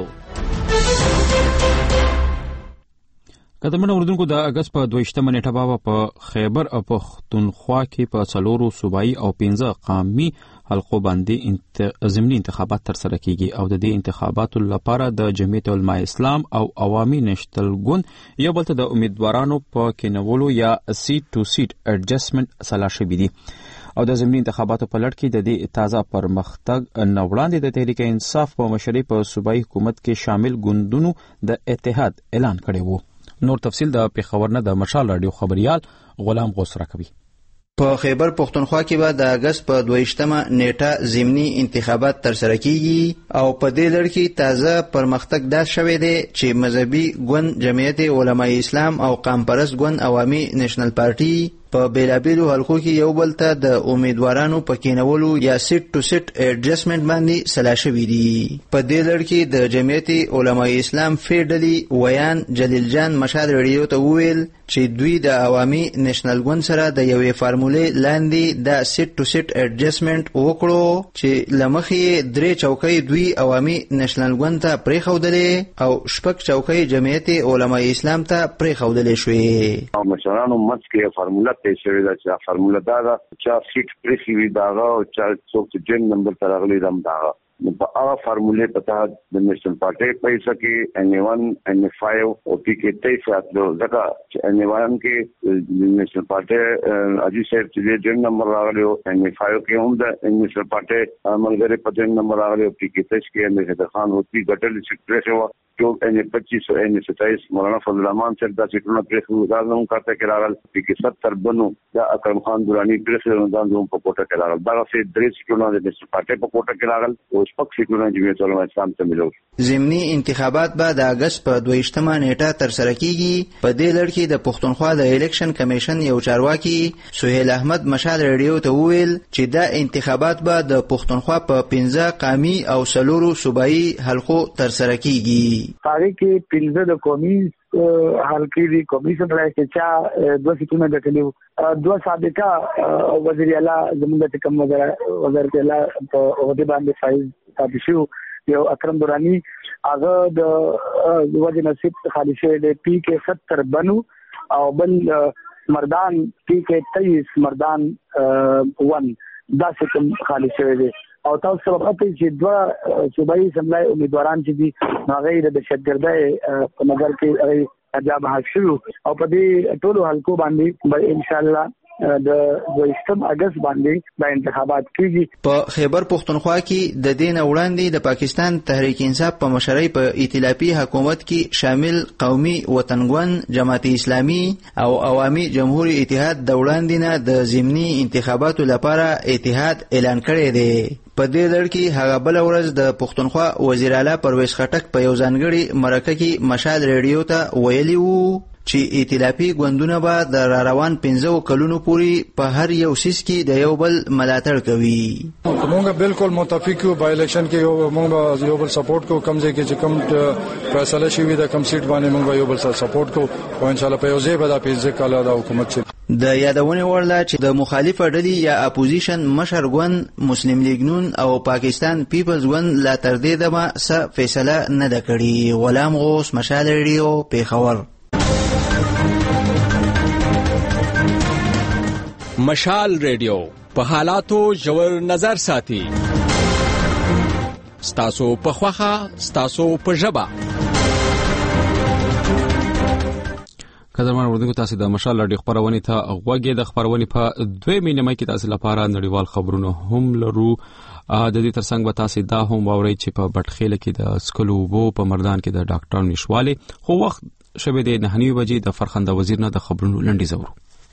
قدرمن اوریدونکو د اگست په دویشتمه نیټه به په خیبر پښتونخوا کې په څلورو صوبایي او پنځه قومي حلقو باندې انت... ضمني انتخابات ترسره کیږي او د دې انتخاباتو لپاره د جمعیت علماء اسلام او عوامي نشتل ګوند یو بل ته د امیدوارانو په کېنولو یا سیټ ټو سیټ اډجسټمنټ سلا شوي دي او د ضمني انتخاباتو په لړ کې د دې تازه پرمختګ نه وړاندې د تحریک انصاف په مشرۍ په صوبایي حکومت کې شامل ګوندونو د اتحاد اعلان کړی وو. نور تفصیل د پیښور نه د مشال رادیو خبريال غلام غوث راکوي. په خیبر پښتونخوا کې به د اگست په دویشتمه نیټه ضمني انتخابات ترسره کیږي او په دې لړ کې تازه پرمختګ دا شوی دی چې مذهبي ګوند جمعیت علماء اسلام او قوم پرست ګوند عوامي نېشنل پارټي په بیلابیلو حلقو کې یو بل ته د امیدوارانو په کېنولو یا سیټ ټو سیټ اډجسټمنټ باندې سلا شوي دي. په دې لړ کې د جمعیت علماء اسلام فیډلي ویان جلیل جان مشال ریډیو ته وویل چې دوی د عوامي نېشنل ګوند سره د یوې فارمولې لاندې د سیټ ټو سیټ اډجسټمنټ وکړو چې لمخې درې چوکۍ دوی عوامي نېشنل ګوند ته پرېښودلې او شپږ چوکۍ جمعیت علماء اسلام ته پرېښودلې شوې. مشرانو منځ کې فارموله ته شوی دا چې فارموله دا ده چې سیټ پرېښي وي د هغه او څوک چې جن نمبر ته راغلی ده همدغه په هغه فارمولې په تحت د نېشنل پارټۍ پیسه کې ان ون ان فایو او پی کې تیس راتلو ځکه چې ان ون کې د نېشنل پارټۍ اجي صاحب چې جن نمبر راغلی او ان فایو کې هم د نېشنل پارټۍ ملګری په جن نمبر راغلی او پی کې تیس کې ان حیدر خان او پی ګټل چې پرېښه و جو ان پچیس او ان ستایس مولانا فضل الرحمن صاحب دا سیټونه پرېښه دا نوم کارته کې راغل پی کې ستر بنو دا اکرم خان درانی پرېښه دا نوم په کوټه کې راغل دا سه درې سیټونه د نېشنل پارټۍ په کوټه کې راغل ضمني انتخابات به د اگست په دویشتمه نیټه ترسره کیږي. په دې لړ کې د پښتونخوا د الیکشن کمیشن یو چارواکي سهیل احمد مشال ریډیو ته وویل چې دا انتخابات به د پښتونخوا په پنځه قومي او څلورو صوبایي حلقو ترسره کیږي. هغه کې پنځه د قومي حلقې دي کمیشن راځي چې دوه سیټونه ګټلو دوه سابقه وزیر اعلی زموږ د کوم وزیر اعلی په عہده باندې فایز پاتې شو یو اکرم درانی هغه د وجه نصیب خالی شوی دی پی کې ستر بنو او بل مردان پی کې تیئیس مردان ون دا سکم خالی شوی دی او تاسو سره پته چې دوه صوبایي سملای امیدواران چې دي هغه د دهشتګردۍ په نظر کې اجازه حاصل او په دې ټولو حلقو باندې ان شاء الله د دویشتم اگست باندې د انتخابات کیږي. په خیبر پښتونخوا کې د دین وړاندې د پاکستان تحریک انصاف په مشرۍ په ائتلافي حکومت کې شامل قومي وطنګون جماعت اسلامي او عوامي جمهوریت اتحاد د وړاندې نه د ضمني انتخاباتو لپاره اتحاد اعلان کړی دی. په دې لړ کې هغه بل ورځ د پښتونخوا وزیر اعلی پرویز خټک په یو ځانګړي مرکه کې مشال ریډیو ته ویلي وو چې ائتلافي ګوندونه به د را روان پنځه کلونو پورې په هر یو سیس کې د یو بل ملاتړ کوي. موږ بالکل متفق یو په الیکشن کې یو موږ یو بل سپورټ کو کم ځای کې چې کم فیصله شوی د کم سیټ باندې موږ یو بل سره سپورټ کو او ان شاء الله په یو ځای به د پنځه کاله د حکومت چې د یادونه ورله چې د مخالفه ډلې یا اپوزیشن مشر ګوند مسلم لیگ نون او پاکستان پیپلز ګوند لا تر دې دمه څه فیصله نه ده کړې. غلام غوث مشال ریډیو پیښور. مشال ریډیو په حالاتو ژور نظر ساتي. ستاسو په خوخه، ستاسو په ژبه. قدرمن اوردونکو، تاسو د مشال رادیو خبرونه ته غوږی د خبرونه په دوه مینه کې تاسو لپاره نړیوال خبرونه هم لرو. د دې ترڅنګ به تاسو دا هم واورئ چې په بټخیله کې د سکلو وو په مردان کې د ډاکټر نشواله خو وخت شبه د نهنی بجې د فرخنده وزیر نه د خبرونو لنډی زورو.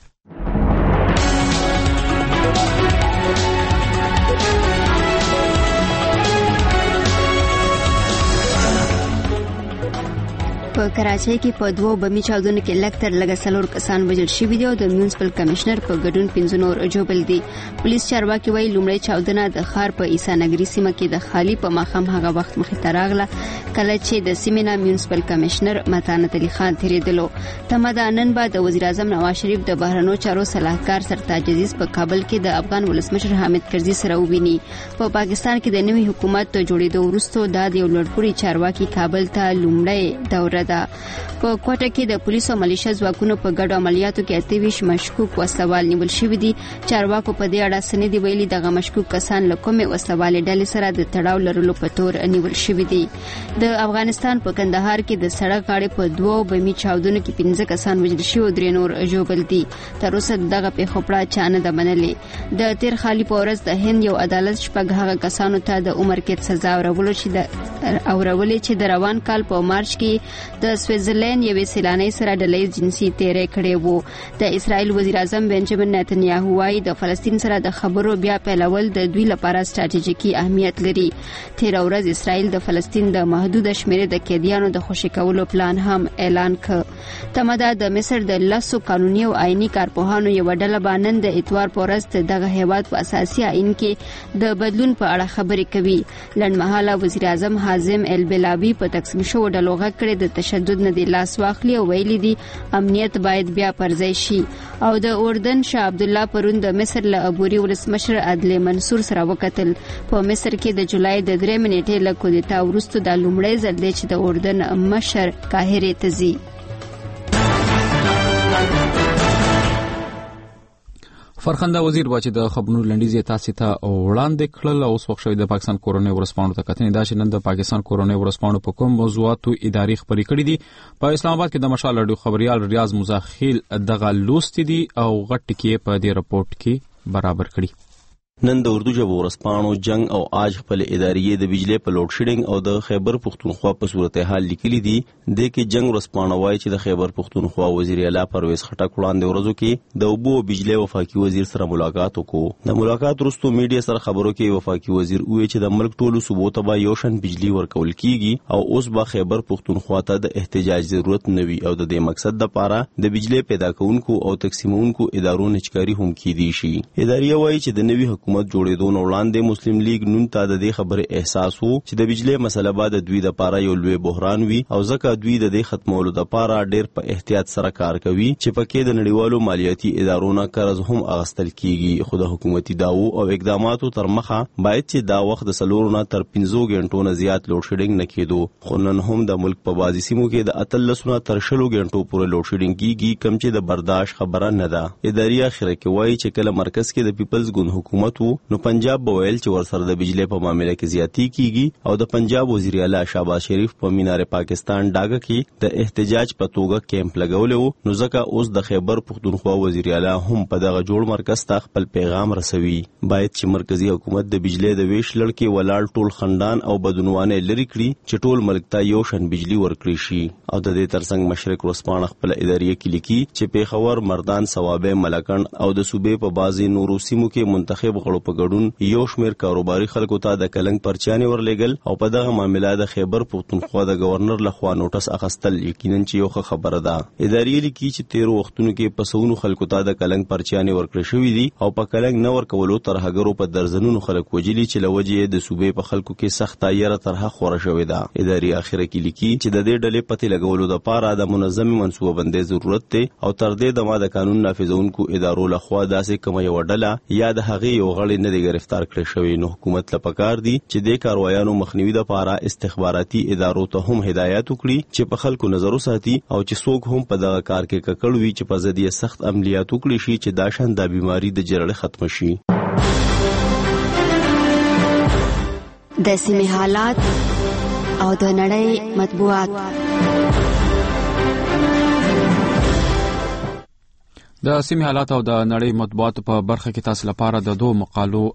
په کراچۍ کې په دوه بمي چاودنو کې لکتر لګ سلور کسان وژل شوي دي او د میونسپل کمشنر په ګډون پنځه نور جوړل دي. پولیس چارواکي وایي لومړی چاودنه د ښار په عیسی نګری سیمه کې د خالی په ماښام هغه وخت مخې ته راغله کله چې د سیمې نه میونسپل کمشنر متانت علي خان تیریدلو. تمه نن بعد د وزیر اعظم نواز شریف د بهرنیو چارو صلاحکار سرتاج عزیز په کابل کې د افغان ولسمشر حامد کرزي سره وویني. په پا پاکستان کې د نوي حکومت ته جوړېدو وروسته د یو لوړپوړي چارواکي کابل ته لومړی دوره ده. په کوټه کې د پولیسو او ملیشیا ځواکونو په ګډو عملیاتو کې اته ویشت مشکوک وسلوال نیول شوي دي. چارواکو په دې اړه سندې ویلي دغه مشکوک کسان له کومې وسلوالې ډلې سره د تړاو لرلو په تور نیول شوي دي. د افغانستان په کندهار کې د سړک غاړې په دوه بمي چاودنو کې پنځه کسان وژل شوي او درې نور ژوبل دي. تر اوسه دغه پیښه پړه چا نه ده منلې. د تیر خالي په ورځ د هند یو عدالت شپږ هغه کسانو ته د عمر قید سزا اورولو چې د اورولې چې د روان کال په مارچ کې د سویټزرلند یوې سیلانۍ سره ډلهییز جنسي تېری کړی وو. د اسرائیل وزیر اعظم بنجامین نتنیاهو وايي د فلسطین سره د خبرو بیا پیلول د دوی لپاره ستراتیژیکي اهمیت لري. تیر ورځ اسرائیل د فلسطین د محدود شمېر د قیدیانو د خوشي کولو پلان هم اعلان کړ. تمدا د مصر د لاسو قانوني او آئینی کارپوهانو یو ډله باندې د اتوار په ورځ دغه هیواد په اساسي آئین کې د بدلون په اړه خبرې کوي. لنډمهاله وزیر اعظم حازم البلابي په تقسیم شو ډلو غږ کړی د تشدد نه دی لاس واخلي او ویلي دي امنیت باید بیا پرځای شي. او د اردن شاه عبد الله پرون د مصر له عبوري ولسمشر عدل منصور سره وکتل. په مصر کې د جولای د درې منېټې له کودتا وروسته د لومړی ځل دی چې د اردن مشر قاهرې ته ځي. فرخنده وزیر باچ د خبرونو لنډیزه تاسو ته وړاندې کړل. اوس وخت شوی د پاکستان کورونی ورسپانو ته کتنې دا چې نن د پاکستان کورونی ورسپانو په کوم موضوعاتو اداري خبرې کړې دي. په اسلام آباد کې د مشال رادیو خبريال ریاض مزاخیل دغه لوستي دي او غټ کې په دې رپورت کې برابر کړي. نن د اردو ژبو ورسپانو جنگ او آج خپل ادارې د بجلی په لوډ شیډینګ او د خیبر پختونخوا په صورتحال لیکلي دي. د کې جنگ ورسپانو وایي چې د خیبر پختونخوا وزیر اعلی پرویز خټک وړاندې ورځو کې د اوبو او بجلی وفاقي وزیر سره ملاقات وکړو. د ملاقات وروسته میډیا سره خبرو کې وفاقي وزیر وایي چې د ملک ټولو صوبو ته به یو شان بجلی ورکول کیږي او اوس به خیبر پختونخوا ته د احتجاج ضرورت نه وي او د دې مقصد لپاره د بجلی پیدا کونکو او تقسیمونکو ادارو نچکاري هم کیدي شي. ادارې وایي چې د نوي حکومت جوړېدو نه وړاندې مسلم لیگ نون ته د دې خبرې احساس وو چې د بجلی مسله به د دوی لپاره یو لوی بحران وي او ځکه دوی د دې ختمولو لپاره ډېر په احتیاط سره کار کوي چې پکې د نړیوالو مالیاتي ادارو نه قرض هم اخیستل کیږي. خو د حکومتي داوو او اقداماتو تر مخه باید چې دا وخت د سلورو نه تر پنځو غنټو نه زیات لوډ شیډینګ نه کېدو. خو نن هم د ملک په بعضې سیمو کې د اتلس نه تر شلو غنټو پورې لوډ شیډینګ کیږي کم چې د برداشت خبره نه ده. ادارې اخره کې وایي چې کله مرکز کې د پیپلز ګوند حکومت وو نو پنجاب به ویل چې ورسره د بجلی په معاملې کې زیاتی کیږي او د پنجاب وزیر اعلی شهباز شریف په مینار پاکستان ډاګه کې د احتجاج په توګه کیمپ لګولو نو ځکه اوس د خیبر پختونخوا وزیر اعلی هم په دغه جوړ مرکز ته خپل پیغام رسوي. باید چې مرکزی حکومت د بجلی د ویش لړکې ولاړ ټول خندان او بدعنوانه لري کړي چې ټول ملک ته یو شان بجلی ورکړي شي. او د دې ترڅنګ مشرق ورسپانه خپل ادارې کې لیکي چې پیښور مردان صوابه ملکند او د صوبې په بعضي نورو سیمو کې منتخب غړو په ګډون یو شمیر کاروباري خلکو ته د کلنګ پرچانې ورلېګل او په دغه معاملې د خیبر پختونخوا د گورنر لخوا نوټس اخیستل یقینا چې یو ښه خبره ده. ادارې لیکي چې تیرو وختونو کې په سونو خلکو ته د کلنګ پرچانې ورکړې شوې دي او په کلنګ نه ورکولو ترهګرو په درزنونو خلک وجلي چې لوجې د صوبې په خلکو کې سخت یره طرحه خوره شوې ده. ادارې اخره کې لیکي چې د دې ډلې پته لګولو لپاره د منظم منصوبه بندۍ ضرورت دی او تر دې د ما د قانون نافذونکو ادارو لخوا داسې کومه یو ډله یا د هغې یو غړي نه دي گرفتار کړی شوی. نو حکومت له پکار دي چې د کاروایانو مخنیوي لپاره استخباراتي ادارو ته هم هدایت وکړي چې په خلکو نظر وساتي او چې څوک هم په دغه کار کې ککړ وي چې په ضد یې سخت عملیات وکړي شي چې دا شان د بیماری د جرړې ختم شي. د سیمې حالات او د نړۍ مطبوعات. د سیمې حالات او د نړۍ مطبوعات په برخه کې تاسو لپاره د دوه مقالو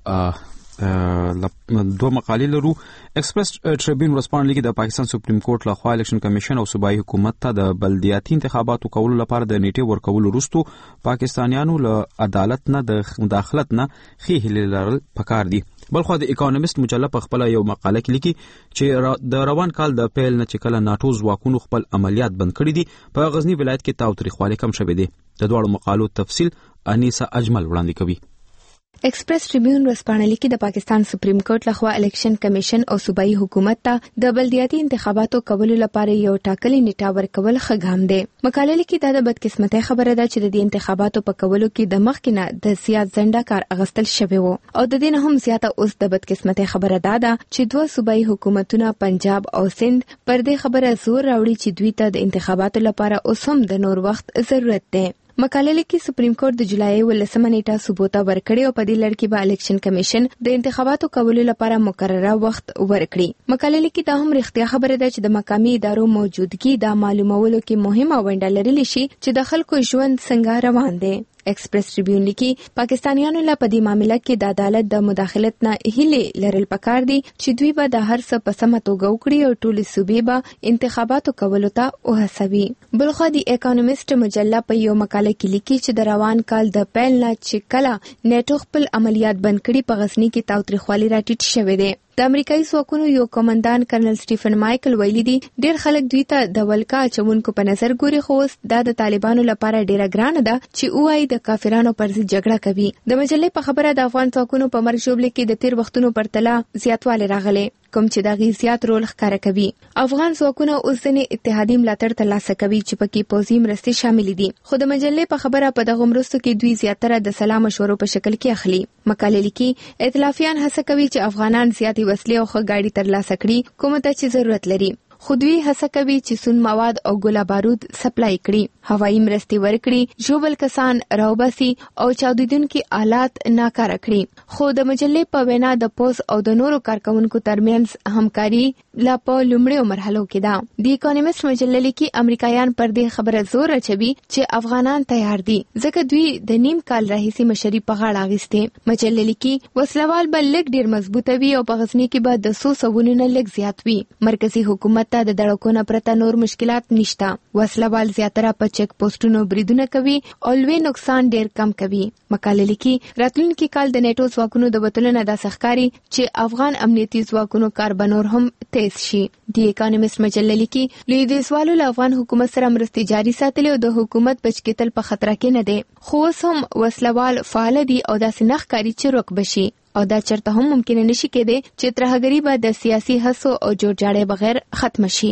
دوه مقالې لرو. ایکسپریس ټریبیون ورسپانډ لیکي د پاکستان سپریم کورټ لخوا الیکشن کمیشن او صوبایي حکومت ته د بلدیاتي انتخاباتو کولو لپاره د نیټه ورکولو وروسته پاکستانیانو له عدالت نه د مداخلت نه خې هلې لرل پکار دي. بلخو د اکونومیست مجله په خپل یو مقاله کې لیکي چې د روان کال د پیل نه چې کله ناتو ځواکونو خپل عملیات بند کړي دي په غزنی ولایت کې تاوتریخوالی کم شوی دی. د دوه مقالو تفصیل انیسا اجمل وړاندې کوي. ایکسپریس ټریبیون ورسپانډ لیکي د پاکستان سپریم کورټ لخوا الیکشن کمیشن او صوبایي حکومت ته د بلدیاتي انتخاباتو کولو لپاره یو ټاکلي نیټه ورکول ښه ګام دی. مقاله لیکي دا د بدقسمتۍ خبره ده چې د دې انتخاباتو په کولو کې د مخکې نه د سیاست ځنډه کار اغستل شوی وو او د دې نه هم زیاته اوس د بدقسمتۍ خبره ده چې دوه صوبایي حکومتونه پنجاب او سند پر دې خبره زور راوړي چې دوی ته د انتخاباتو لپاره اوس هم د نور وخت ضرورت دی. مقاله لیکي سپریم کورټ د جولای ولسمه نیټه ثبوته ورکړي او په دې لړ کې به الیکشن کمیشن د انتخاباتو کولو لپاره مقرره وخت ورکړي. مقاله لیکي دا هم رښتیا خبره ده چې د مقامي ادارو موجودګي دا معلومولو کې مهمه ونډه لرلی شي چې د خلکو ژوند څنګه روان دی. ایکسپریس ټریبیون لیکي پاکستانیانو لا په دې معاملې کې د عدالت د مداخلت نه هیله لرل پکار دي چې دوی به د هر څه په سمه توګه وکړي او ټول صوبې به انتخاباتو کولو ته وهڅوي. بلخو د اکونومیست مجله په یو مقاله کې لیکي چې د روان کال د پیل نه چې کله نیټو خپل عملیات بند کړي په غزنی کې تاوتریخوالی راټیټ شوی دی. د امریکایي ځواکونو یو کمانډان کرنل سټیفن مایکل ویلي دي ډېر خلک دوی ته د ولکا اچونکو په نظر ګوري خو دا د طالبانو لپاره ډېره ګرانه ده چې وایي د کافرانو پر ضد جګړه کوي. د مجلې په خبره د افغان ځواکونو په مرګ ژوبلې کې د تیر وختونو پرتله زیاتوالی راغلی کوم چې د غي زیات رول ښکاره کوي. افغان ځواکونه اوس ځینې اتحادي ملاتړ ترلاسه کوي چې پکې پوځي مرستې شامل دي خو د مجلې په خبره په دغه مرستو کې دوی زیاتره د سلا مشورو په شکل کې اخلي. مقاله لیکي ائتلافیان هڅه کوي چې افغانان زیاتې وسلې او ښه ګاډي ترلاسه کړي کومه ته چې ضرورت لري خو دوی هڅه کوي چې سون مواد او ګولا بارود سپلای کړي، هوایي مرستې ورکړي، ژوبل کسان راوباسي او چاودیدونکي آلات ناکاره کړي. خو د مجلې په وینا د پوز او د نورو کارکونکو ترمنځ همکاري لا په لومړیو مرحلو کې ده. د اکونومیست مجله لیکي امریکایان پر دې خبره زور اچوي چې افغانان تیار دي ځکه دوی د نیم کال راهیسې مشري په غاړه اخیستې. مجله لیکي وسلوال به لږ ډیر مضبوطه وي او په غزنی کې به د څو سوونو نه لږ زیات وي. مرکزی حکومت ته د دړکونو پرته نور مشکلات نشته. وسلوال زیاتره په چک پوسټونو بریدونه کوي او لوی نقصان ډیر کم کوي. مقاله لیکي راتلونکي کال د نیټو ځواکونو د وټلو نه د سخکاري چې افغان امنیتي ځواکونو کار بنور هم تیز شي. د اکونومیست مجله لیکي لوی د سوالو له افغان حکومت سره مرستې جاري ساتلې او د حکومت بچکیتل په خطر کې نه دي. خو اوس هم وسلوال فعال دي او داسې نه ښکاري چې روک بشي او دا چرته هم ممکن نشي کېدی چې ترهګری به د سیاسي هڅو او جوړجاړي بغیر ختم شي.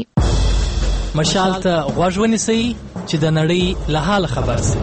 مشال ته غوږ ونیسئ چې د نړۍ له حال خبر شئ.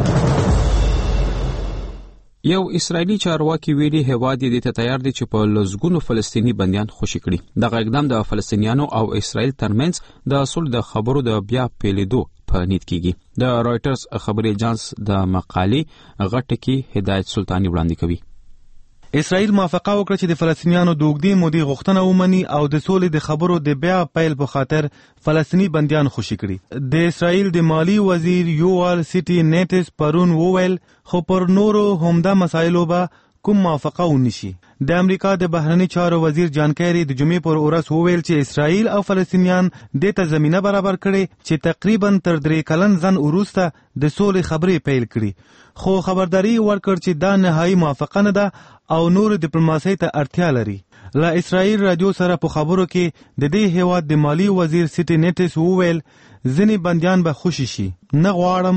یو اسرائیلي چارواکي ویلي هیواد یې ته تیار دی چې په لزګونو فلسطینی بنديان خوشي کړي. دغه اقدام د فلسطینیانو او اسرائیل ترمنځ د صلح د خبرو د بیا پیلېدو په نیت کېږي. د رائټرز خبري ایجنس د مقالې غټه کې هدایت سلطانی وړاندې کوي. اسرائیل موافقه وکړه چې د فلسطینیانو د اوږدې مودې غوښتنه ومني او د سولې د خبرو د بیا پیل په خاطر فلسطینی بندیان خوشي کړي. د اسرائیل د مالی وزیر یوال سیټي نیټس پرون وویل خو پر نورو همدا مسایلو به کوم موافقه ونشي. د امریکا د بهرنی چارو وزیر جان کیری د جمعې پر ورځ وویل چې اسرائیل او فلسطینیان د ته زمينه برابر کړي چې تقریبا تر درې کلن ځن وروسته د سولې خبرې پیل کړي. خو خبرداري ورکړ چې دا نهایی موافقه نه ده او نور ډیپلوماسي ته اړتیا لري. لا اسرائیل رادیو سره په خبرو کې د دې هیواد د مالی وزیر سیټي نیټس وویل ځینې بندیان به خوشي شي. نه غواړم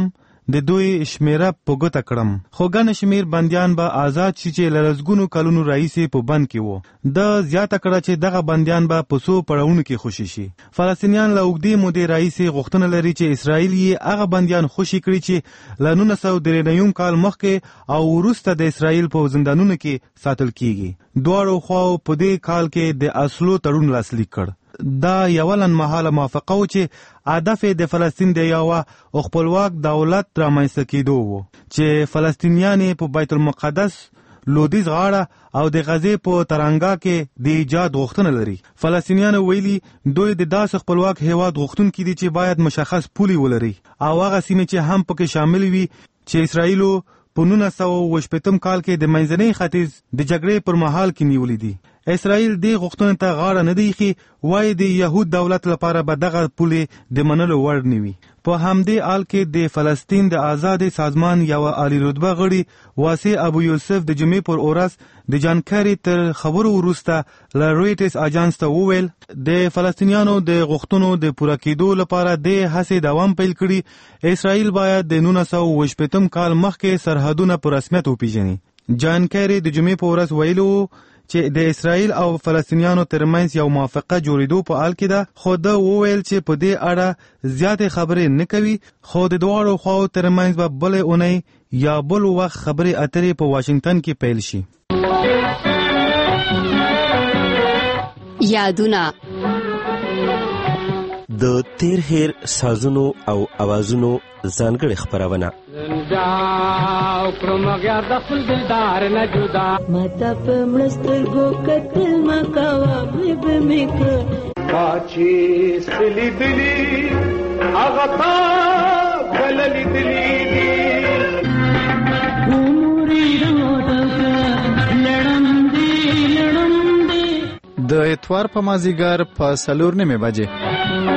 د دوی شمیره په ګوته کړم. خو ګڼ شمیر بندیان به آزاد شي چې له لسګونو کلونو راهیسې په بند کې وو. د زیاته کړه چې دغه بندیان به په څو پړاوونو کې خوشي شي. فلسطینیان له اوږدې مودې راهیسې غوښتنه لري چې اسرائیل یې هغه بندیان خوشي کړي چې له نولس سوه درې نوي کال مخکې او وروسته د اسرائیل په زندانونو کې ساتل کیږي. دواړو خواو په دې کال کې د اسلو تړون لاسلیک کړ. دا یو لنډمهاله موافقه و چې هدف د فلسطین د یوه خپلواک دولت رامنځته کېدو و چې فلسطینیان په بیت المقدس، لودیز غاړه او د غزې په ترانګا کې د ایجاد غوښتنه لري. فلسطینیان ویلي دوی د داسې خپلواک هیواد غوښتونکي دي چې باید مشخص پولې ولري او هغه سیمې چې هم پکې شامل وي چې اسرائیلو په نولس سوه اوه شپېتم کال کې د منځني ختیځ د جګړې پر مهال کې نیولې دي. اسرائیل دې غوښتنې ته غاړه نه دی ایښې، وایي د یهود دولت لپاره به دغه پولې د منلو وړ نه وي. په همدې حال کې د فلسطین د آزادۍ سازمان یوه عالی رتبه غړي واسع ابو یوسف د جمعې پر ورځ د جانکاري تر خبرو وروسته له رویټرز اجانس ته وویل د فلسطینیانو د غوښتنو د پوره کېدو لپاره د هڅې دوام پیل کړي. اسرائیل باید د نولس سوه اوه شپېتم کال مخکې سرحدونه په رسمیت وپیژني. جانکاري د جمعې په ورځ ویلو چې د اسرائیل او فلسطینیانو ترمنځ یو موافقه جوړېدو په حال کې ده، خو ده وویل چې په دې اړه زیاتې خبرې نه کوي، خو د دواړو خواو ترمنځ به بلې اونۍ یا بل وخت خبرې اترې په واشنگټن کې پیل شي. یادونه د تیر هیر سازونو او اوازونو ځانګړې خپرونه زنده کړم غیار د خپل دلدار نه جدا ماته په مړسترګو کتل مکوا مې به مې کړ پاچې سلی دلی هغه تا بللی دلی دی عمرې راټکه لړم دی لړم دی. د اتوار په مازیګر په څلور نیمې بجې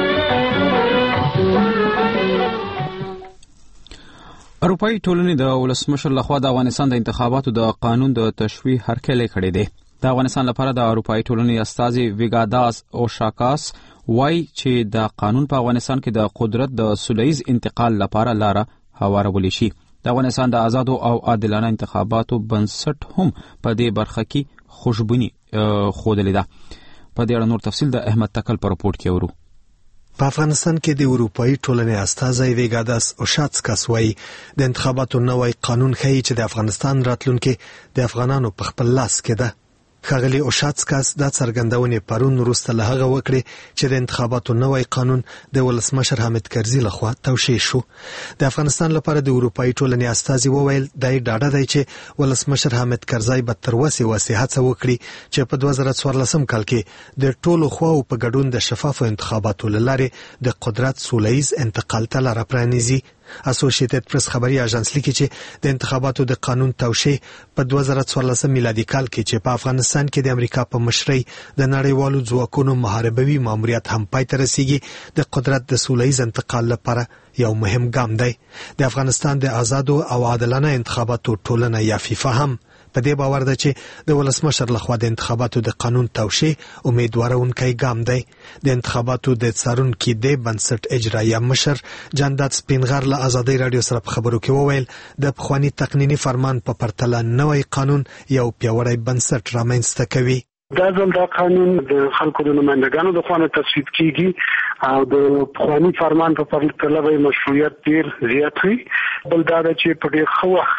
اروپایي ټولنې د ولسمشر لخوا د افغانستان د انتخاباتو د قانون د تشویح هرکلی کړی دی. د افغانستان لپاره د اروپایي ټولنې استازي ویګاداس اوشاکاس وایي چې د قانون په افغانستان کې د قدرت د سولیز انتقال لپاره لاره هوارولی شي. د افغانستان د آزادو او عادلانه انتخاباتو بنسټ هم په دې برخه کې خوشبیني ښودلې ده. په دې اړه نور تفصیل د احمد تکل په رپورټ کې ورو. په افغانستان کې د اروپایي ټولنې استازی ویګاداس اوشاتسکاس وایي د انتخاباتو نوی قانون ښیي چې د افغانستان راتلونکي د افغانانو په خپل لاس کې ده. ښاغلي اوشاتسکاس دا څرګندونې پرون وروسته له هغه وکړې چې د انتخاباتو نوی قانون د ولسمشر حامد کرزي لخوا توشیح شو. د افغانستان لپاره د اروپایي ټولنې استازي وویل دا یې ډاډه دی چې ولسمشر حامد کرزي به تر وسې وسې هڅه وکړي چې په دوه زره څوارلسم کال کې د ټولو خواو په ګډون د شفافو انتخاباتو له لارې د قدرت سولیز انتقال ته لاره پرانیزي. اسوسییټډ پریس خبري اژانس لیکي چې د انتخاباتو د قانون توشیح په دوه زره څوارلسم میلادي کال کې چې په افغانستان کې د امریکا په مشرۍ د نړیوالو ځواکونو محاربوي ماموریت هم پای ته رسیږي د قدرت د سولیز انتقال لپاره یو مهم ګام دی. د افغانستان د آزادو او عادلانه انتخاباتو ټولنه یا فیفا هم په دې باور ده چې د ولسمشر لخوا د انتخاباتو د قانون توشیح امیدوارونکی ګام دی. د انتخاباتو د څارونکي د بنسټ اجرایه مشر جانداد سپینغر له ازادي رادیو سره په خبرو کې وویل د پخوانی تقنینی فرمان په پرتله نوی قانون یو پیاوړی بنسټ رامنځته کوي. دا ځل دا قانون د خلکو د نمائندګانو د خوا تصویب کیږي او د پخوانی فرمان په پرتله به مشروعیت ډیر زیات وي. بل دا چې په ډیر ښه وخت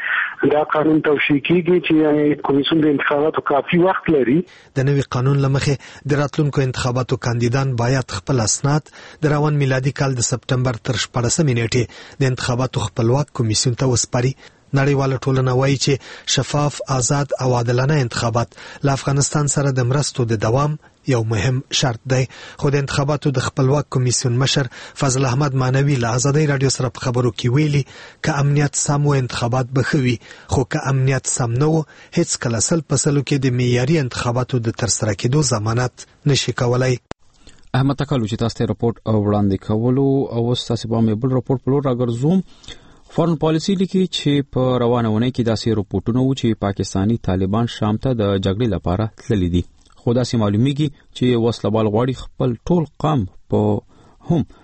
کې دا قانون توشیح کیږي چې یعنی کمیسیون د انتخاباتو کافي وخت لري. د نوي قانون لمخې د راتلونکو انتخاباتو کاندیدان باید خپل اسناد د روان میلادي کال د سپټمبر تر شپاړسمې نیټې د انتخاباتو خپلواک کمیسیون ته وسپاري. نړیواله ټولنه وایي چې شفاف، آزاد او عادلانه انتخابات له افغانستان سره د مرستو د دوام یو مهم شرط دی. خو د انتخاباتو د خپلواک کمیسیون مشر فضل احمد مانوي له ازادي رادیو سره په خبرو کې ویلي که امنیت سم و انتخابات به ښه وي، خو که امنیت سم نه و هیڅ کله سل په سلو کې د معیاري انتخاباتو د ترسره کېدو ضمانت نشي کولای. احمد تکل چې تاسو ته رپورټ وړاندې کولو او تاسو به مې بل رپورټ په لور راګرځوم. فورن پالیسی لیکي چې په روانه ونې کې داسې رپورټونه وو چې پاکستانی طالبان شام ته د جګړې لپاره تللي دي. خو داسې معلومیږي چې وسله بال غواړي خپل ټول قام په هم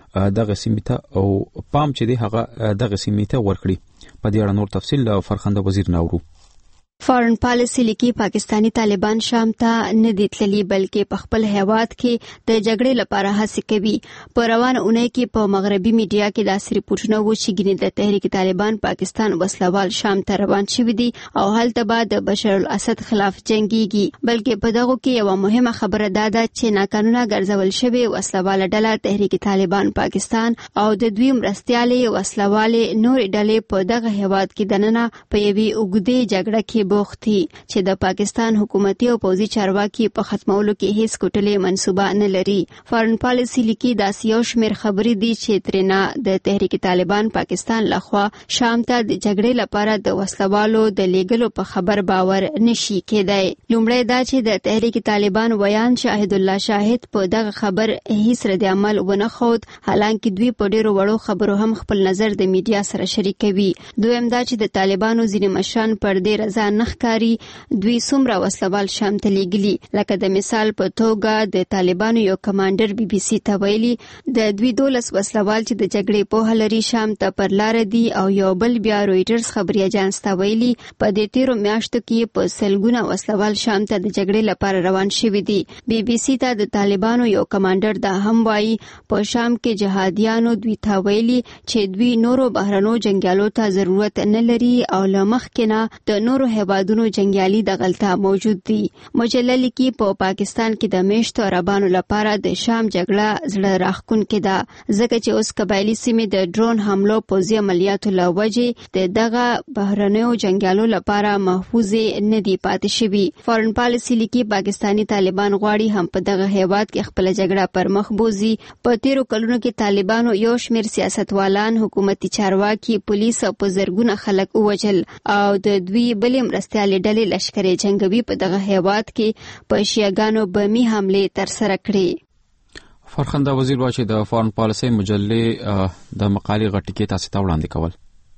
دغه سیمې ته او پام چې دی هغه دغه سیمې ته ورکړي. په دې اړه نور تفصیل فرخنده وزیر نورو. فارن پالیسی لیکي پاکستانی طالبان شام ته نه دي تللي بلکې په خپل هیواد کې د جګړې لپاره هڅې کوي. په روانه اونۍ کې په مغربي میډیا کې داسې ریپورټونه وو چې ګینې د تحریک طالبان پاکستان وسلوال شام ته روان شوي دي او هلته به د بشار الاسد خلاف جنګيږي. بلکې په دغه کې یو مهمه خبره دا ده چې ناقانونه ګرځول شوی وسلواله ډله تحریک طالبان پاکستان او د دوی مرستيالې وسلوالې نور ډلې په دغه هیواد کې دننه په یوې اوږدې جګړه کې بوختي چې د پاکستان حکومتي او پوځي چارواکي په ختمولو کې هیڅ کوټلې منسوبه نه لري. فارن پالیسی لیکي داسې یو شمېر خبرې دي چې ترېنه د تحریک طالبان پاکستان لخوا شام ته د جګړې لپاره د وسلوالو د لیږلو په خبر باور نشي کېدای. لومړی دا چې د تحریک طالبان ویان شاهد الله شاهد په دغه خبر هیڅ رد عمل ونه ښود، حالانکه دوی په ډیرو وړو خبرو هم خپل نظر د میډیا سره شریکوي. دویم دا چې د طالبانو ځینې مشران پر دې رضا نخکاری دوی څومره وسلوال شام ته لیږلي. لکه د مثال په توګه د طالبانو یو کمانډر بي بي سي ته ویلي د دوی دولس وسلوال چې د جګړې په لري شام ته پر لار دي، او یو بل بیا رويټرز خبري اژانس ته ویلي په دې تیرو میاشتو کې په سلګونه وسلوال شام ته د جګړې لپاره روان شوي دي. بي بي سي ته د طالبانو یو کمانډر دا هم وایي په شام کې جهادیانو دوی ته ویلي چې دوی نورو بهرنو جنگیالو ته ضرورت نه لري او لمخکې نه د نورو هیوادونو جنگیالي دغلطه موجود دي. مجله لیکي په پاکستان کې د میشتو عربانو لپاره د شام جګړه زړه راښکونکې ده، ځکه چې اوس قبایلي سیمې د ډرون حملو پوځي عملیاتو له وجې د دغه بهرنیو جنگیالو لپاره محفوظې نه دي پاتې شوي. فارن پالیسی لیکي پاکستانی طالبان غواړي هم په دغه هیواد کې خپل جګړه پر مخ بوزي. په تیرو کلونو کې طالبانو یو شمېر سیاستوالان، حکومتي چارواکي، پولیس او په زرګونه خلک ووژل او د دوی بلې مرستیالې ډلې لشکرې جنگوي په دغه هیواد کې په شیعاګانو بمي حملې ترسره کړې. فرخنده وزیر واچي د فارن پالیسي مجلې د مقالې غټکې تاسو ته وړاندې کول.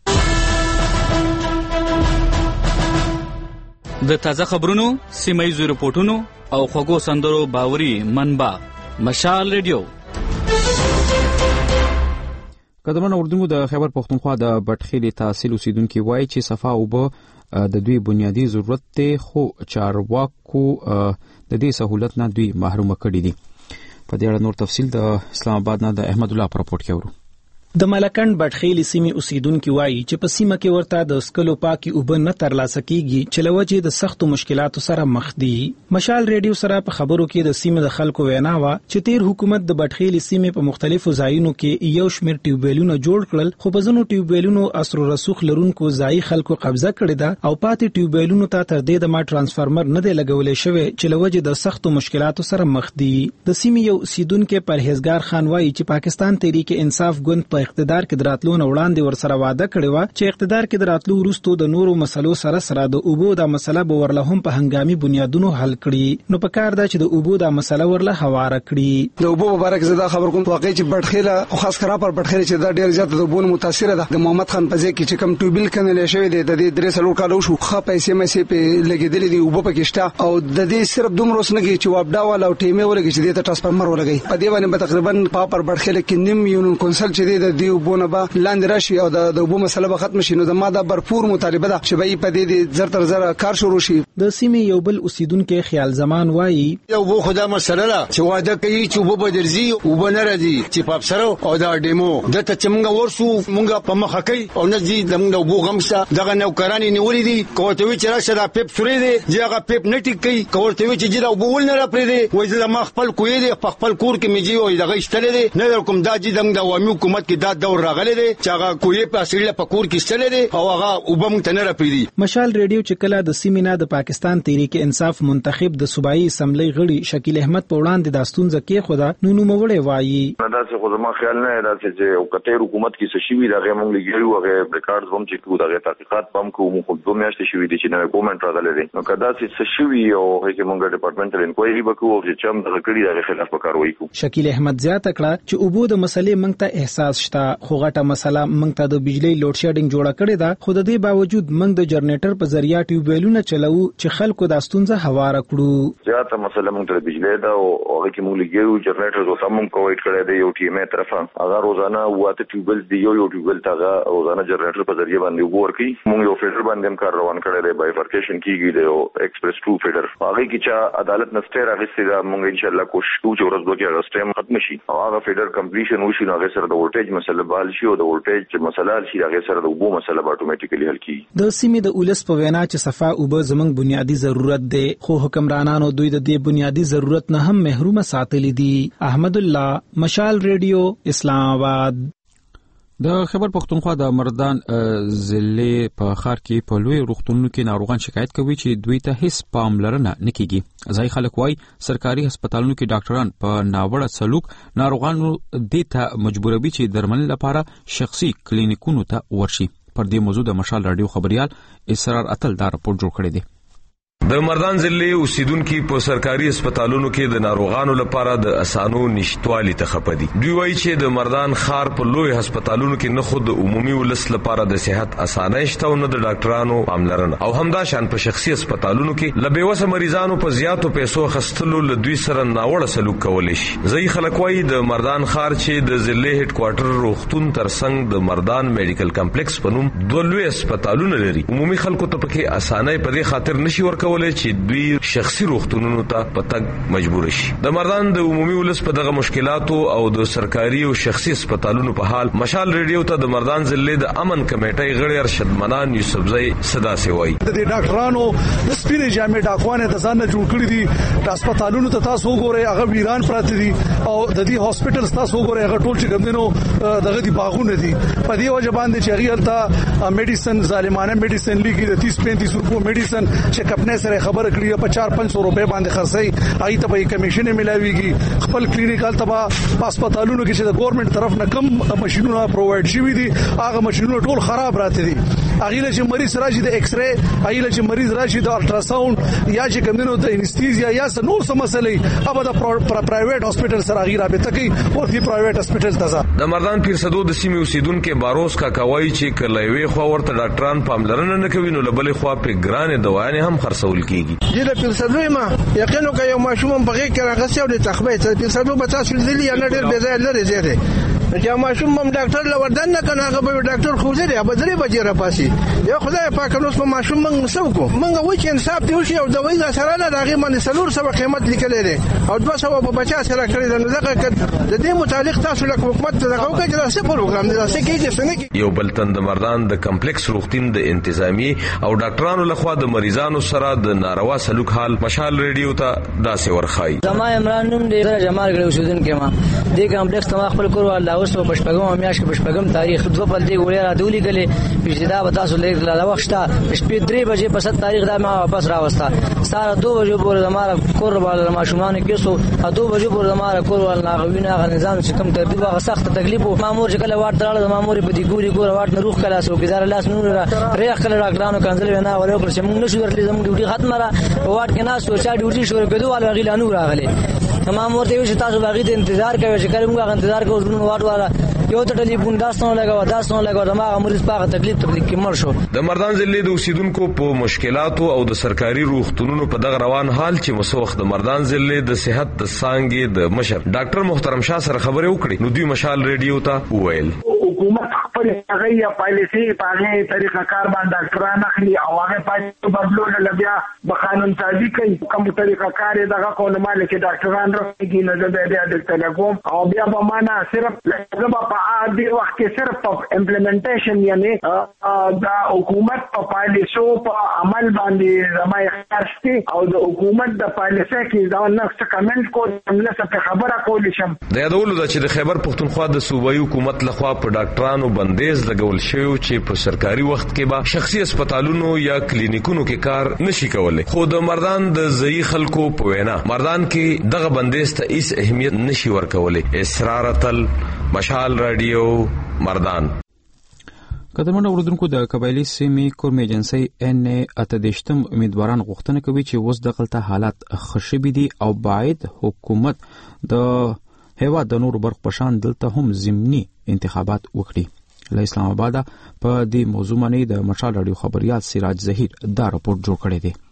د تازه خبرونو، سیمایي رپورټونو او خوږو سندرو باوري منبع مشال ریډیو. قدرمن اردومو د خیبر پختونخوا د بټخیل تحصیل اوسیدونکو وایي چې صفا اوبه د دوی بنیادی ضرورت ته خو چارواکو د دې سہولت نه دوی محروم کړي دي. په دې اړه نور تفصیل د اسلام آباد نه د احمد الله پر راپورټ کې ورو. د ملکند بټخیل سیمې اوسیدونکو وایي چې په سیمه کې ورته د اسکلو پاکي اوبه نه ترلاسه کیږي چې لوجه د سختو مشکلاتو سره مخ دي. مشال ریډیو سره په خبرو کې د سیمې د خلکو وینا وا چې تیر حکومت د بټخیل سیمې په مختلفو ځایونو کې یو شمېر ټیوبویلونه جوړ کړل، خو په ځینو ټیوبویلونو اثر رسوخ لرونکو ځای خلکو قبضه کړې ده او پاتې ټیوبویلونو ته تر دې د ما ترانسفارمر نه دی لګولې شوی چې لوجه د سختو مشکلاتو سره مخ دي. د سیمې یو اوسیدونکو پرهیزګار خان وایي چې پاکستان تحریک انصاف ګوند په اقتدار کې دراتلو نه وړاندې ورسره وعده کړې و چې اقتدار کې دراتلو وروسته د نورو مسلو سره سره د اوبو د مسله به ورله هم په هنګامي بنیادونو حل کړي. نو په کار ده چې د اوبو د مسله ورله هواره کړي. د اوبو مبارک زدا خبر کوم واقعي چې بټخیله او خاص کرا پر بټخیله چې دا ډیر زیات د اوبو متاثر ده. د محمد خان په ځای کې چې کم ټوبل کنل شوی دی د دې درې سلو کالو شو خو پیسې مې په لګیدلې دی اوبو پکې شته او د دې صرف دومره وسنګي چې وابډا والا او ټیمه ولګي چې د ترانسفارمر ولګي په دې باندې تقریبا په پر بټخیله کې نیم یونون کونسل چې دی د دې اوبو نه به لاندې راشي او د اوبو مسله به ختم شي. نو د ما د برپور مطالبه ده چې به په دې زر تر زر کار شروع شي. د سیمې یو بل اوسیدونکو خیال زمان وایي یو بو خدا مسله ده چې واده کوي چې وبو بدرزي وبو نه راځي چې په افسر او دا ډیمو د ته څنګه ورسو مونږه په مخه کوي او نه دي د موږ وبو غمسه دغه نوکرانی نیولې دي کوته وی چې راشه دا پیپ سوري دي ځکه پیپ نه ټیکي کوته وی چې جلا وبو ول نه را پرې دي وای زه ما خپل کوی دي په خپل کور کې میږي او دغه شتل دي نه کوم دا چې د عوامي حکومت کې دا دور راغلي دي چې هغه کوی په اصلي په کور کې شتل دي او هغه وبم ته نه را پرې دي. مشال ریډیو چې کله د سیمینا د پاکستان تحریک انصاف منتخب د صوبایي اسمبلی غړي شکیل احمد په وړاندې د ستونزې کې خدا نو نو موړې وایي دا څه خو زما خیال نه دا چې او کته حکومت کې څه شي دا غو موږ لګیو هغه ریکارډز هم چې کوو دا تحقیقات هم کوو خو دوه میاشتې شوې دي چې نو کومنټ راغلي دي نو کدا چې څه شي او هغه موږ ډپارټمنټل انکوایري وکړو چې چم د کړي د خلاف کاروایی کوو. شکیل احمد زیاته کړه چې اوبو د مسلې موږ ته احساس شته خو غټه مسله موږ ته د بجلی لوډ شیډینګ جوړه کړې ده خو د دې باوجود موږ د جنریټر په ذریعہ ټیوبویلونه چلو چې خلکو د ستونزه هواره کړو. زیاته مسله موږ ته بجلی دا او هغه کې موږ لګیو جنریټر او سمون کوویډ کړی دی یو ټیم یې طرفه هغه روزانه واته ټیوبل دی یو یو ټیوبل ته روزانه جنریټر په ذریعہ باندې ورکی موږ یو فیډر باندې کار روان کړی دی بایفرکیشن کیږي دی او ایکسپریس ټو فیډر هغه کې چې عدالت نستر هغه سره موږ ان شاء الله کوشش کوو چې ورځ دوه کې هغه سټیم ختم شي او هغه فیډر کمپلیشن وشي نو هغه سره د ولټیج مسله بال شي او د ولټیج مسله شي هغه سره د وبو مسله اتوماتیکلی حل کیږي. د سیمې د اولس په وینا چې صفا اوبه زموږ بنیادی ضرورت دی خو حکمرانانو دوی د دې بنیادی ضرورت نه هم محروم ساتلی دي. احمد الله، مشال ریډیو، اسلام آباد. د خیبر پختونخوا د مردان ضلع په ښار کې په لوی روغتونونو کې ناروغان شکایت کوي چې دوی ته هیڅ پاملرنه نه کیږي. ځای خلک وایي سرکاري هسپتالونو کې ډاکټران په ناوړه سلوک ناروغانو دې ته مجبوروي چې درملنې لپاره شخصي کلینیکونو ته ورشي. پر دې موضوع د مشال رادیو خبريال اسرار اتل دا راپور جوړ کړی دی. د مردان ضلع اوسیدونکو په سرکاري هسپتالونو کې د ناروغانو لپاره د اسانو نشټوالي ته خپدي. دوی وایي چې د مردان ښار په لوی هسپتالونو کې نه خود عمومي ولس لپاره د صحت اسانه شته او نه د ډاکټرانو پاملرنه او همدا شان په شخصي هسپتالونو کې لبهوسه مریضانو په زیاتو پیسو خستلو له دوی سره ناوړه سلوک کول شي. ځای خلک وایي د مردان ښار چې د ضلع هډ کوارټر روغتون ترڅنګ د مردان میډیکل کمپلیکس په نوم دوه لوی هسپتالونه لري. عمومي خلکو ته پکې اسانه په دې خاطر نشي ورکول چې دوی شخصي روغتونونو ته پتک مجبور شي. د مردان د عمومي ولس په دغه مشکلاتو او د سرکاري او شخصي هسپتالونو په حال مشال ریډیو ته د مردان ضلع د امن کمیټې غړي ارشد منان یوسفزئی صدا سوي. د ډاکټرانو د سپینې جامې ډاکوانه د ځان جوړ کړی دي. د هسپتالونو ته تاسو وګورئ هغه ویران پراته دي او د دې هاسپټل تاسو وګورئ هغه ټول چې ګمندنو دغه دی باغونه دي. په دې وجه باندې چې هغه ته میډیسن ظالمانه میډیسن لیکي د تیس پینتیس روپو میډیسن چې کپنه سره خبر کړی په چار پنځه سو روپے باندې خرڅي هغه ته به کمیشن ملاويږي. خپل کلینیکال تبا هسپتالونو کې چې د ګورنمنت طرف نه کم ماشينونه پرووایډ شوي دي هغه ماشينونه ټول خراب راته دي. هغه له چې مریض راشي د ایکس ری هغه له چې مریض راشي د الټرا ساوند یا چې کومینو د انستیزیا یا نور څه مسلې اوبه د پرایویټ هسپتال سره هغه رابطه کوي او د پرایویټ هسپتال ته ځي. د مردان پیرسدو د سیمې اوسیدونکو باروس کا کوي چې کلوي خو ورته ډاکټران پاملرنه نه کوي نو لبلې خو په ګرانه دوايانې هم خرڅول کیږي. د پیرسدو ما یقینو کوي یو ماشوم په غیږ کې راغسي او د تخبې ته پیرسدو په تاسو ځلی یا نه ډېر بې ځای لري زیاته چې ماشوم هم ډاکټر لوردن نه کنه هغه به ډاکټر خوځي یا بدري بجې را پاسي. یو خدای پاک نو په ماشوم موږ سوکو موږ وایو چې انصاف دی او دوی دا سره نه راغی باندې سلور سو قیمت لیکلې ده او دوه سو په بچا سره کړی ده. نو دغه د دې متعلق تاسو له حکومت ته دغه وکړه چې څه پروګرام دی څه کېږي څه نه کېږي. یو بل تند مردان د کمپلیکس روغتون د انتظامی او ډاکټرانو لخوا د مریضانو سره د ناروا سلوک حال مشال ریډیو ته داسې ورخای. زما عمران نوم دی زره جمال غړي اوسیدونکو ما د کمپلیکس ته خپل کور الله اوس په پښپګم میاش کې پښپګم تاریخ دوه بل دی وړي را دولی غلې پیژدا به تاسو لیک لا وخت شپې درې بجې په ست تاریخ دا ما واپس راوسته ساره دو بجې پورې زماره کور باندې ماشومان کې سو دو بجې پورې زماره کور ولنا غوینه غ نظام چې کوم ترتیب هغه سخت تکلیف او مامور چې کله واټ دراله مامور په دې ګوري ګور واټ نه روخ کله سو ګزار لاس نور ریخ کله راګلانو کنځل وینا ولې پر چې موږ نشو ورته زموږ ډیوټي ختمه را واټ کې نه سوچا ډیوټي شروع کېدو ول غیلا نور راغله تمام ورته چې تاسو باغی ته انتظار کوي چې کله موږ انتظار کوو ورونو واټ والا یو ته ټلیفون داسنو لګاو داسنو لګاو دماغ مریض پاغه تکلیف تکلیف کې مر شو. د مردان ضلع د اوسیدونکو په مشکلاتو او د سرکاري روغتونونو په دغه روان حال چې مسوخ د مردان ضلع د صحت د څانګې د مشر ډاکټر محترم شاه سره خبرې وکړې نو دوی مشال ریډیو ته وویل حکومت خپل هغه یا پالیسي په هغه طریقه کار باندې ډاکټران اخلي او هغه پاتې بدلون لګیا د قانون سازي کوي کوم طریقه کار دغه کومه مال چې ډاکټران راځي نه د دې د تلګوم او بیا به معنا صرف لږه په عادي وخت کې صرف په امپلیمنټیشن یعنی د حکومت په پالیسو په عمل باندې زمای خرستي او د حکومت د پالیسي کې دا نقص کمنټ کو عمله څخه خبره کول شم. د یادولو د چې د خیبر پختونخوا د صوبایي حکومت لخوا په ډاکټرانو بندیز لګول شوی چې په سرکاري وخت کې به شخصي هسپتالونو یا کلینیکونو کې کار نشي کولای. خو د مردان د ځای خلکو په وینا مردان کې دغه بندیز ته هیڅ اهمیت نشي ورکولای. اسرار تل مشال رادیو مردان. قدرمنو اوریدونکو د قبایلی سیمې کورم ایجنسی ان اتدشتم امیدواران غوښتنه کوي چې اوس دغلطه حالات خشبي دي او باید حکومت د هیواد د نور برخ پشان دلته هم ضمني انتخابات وکړي. له اسلام آباد په دې موضوع باندې د مشال رادیو خبريال سراج ظهیر دا راپور جوړ کړی دی.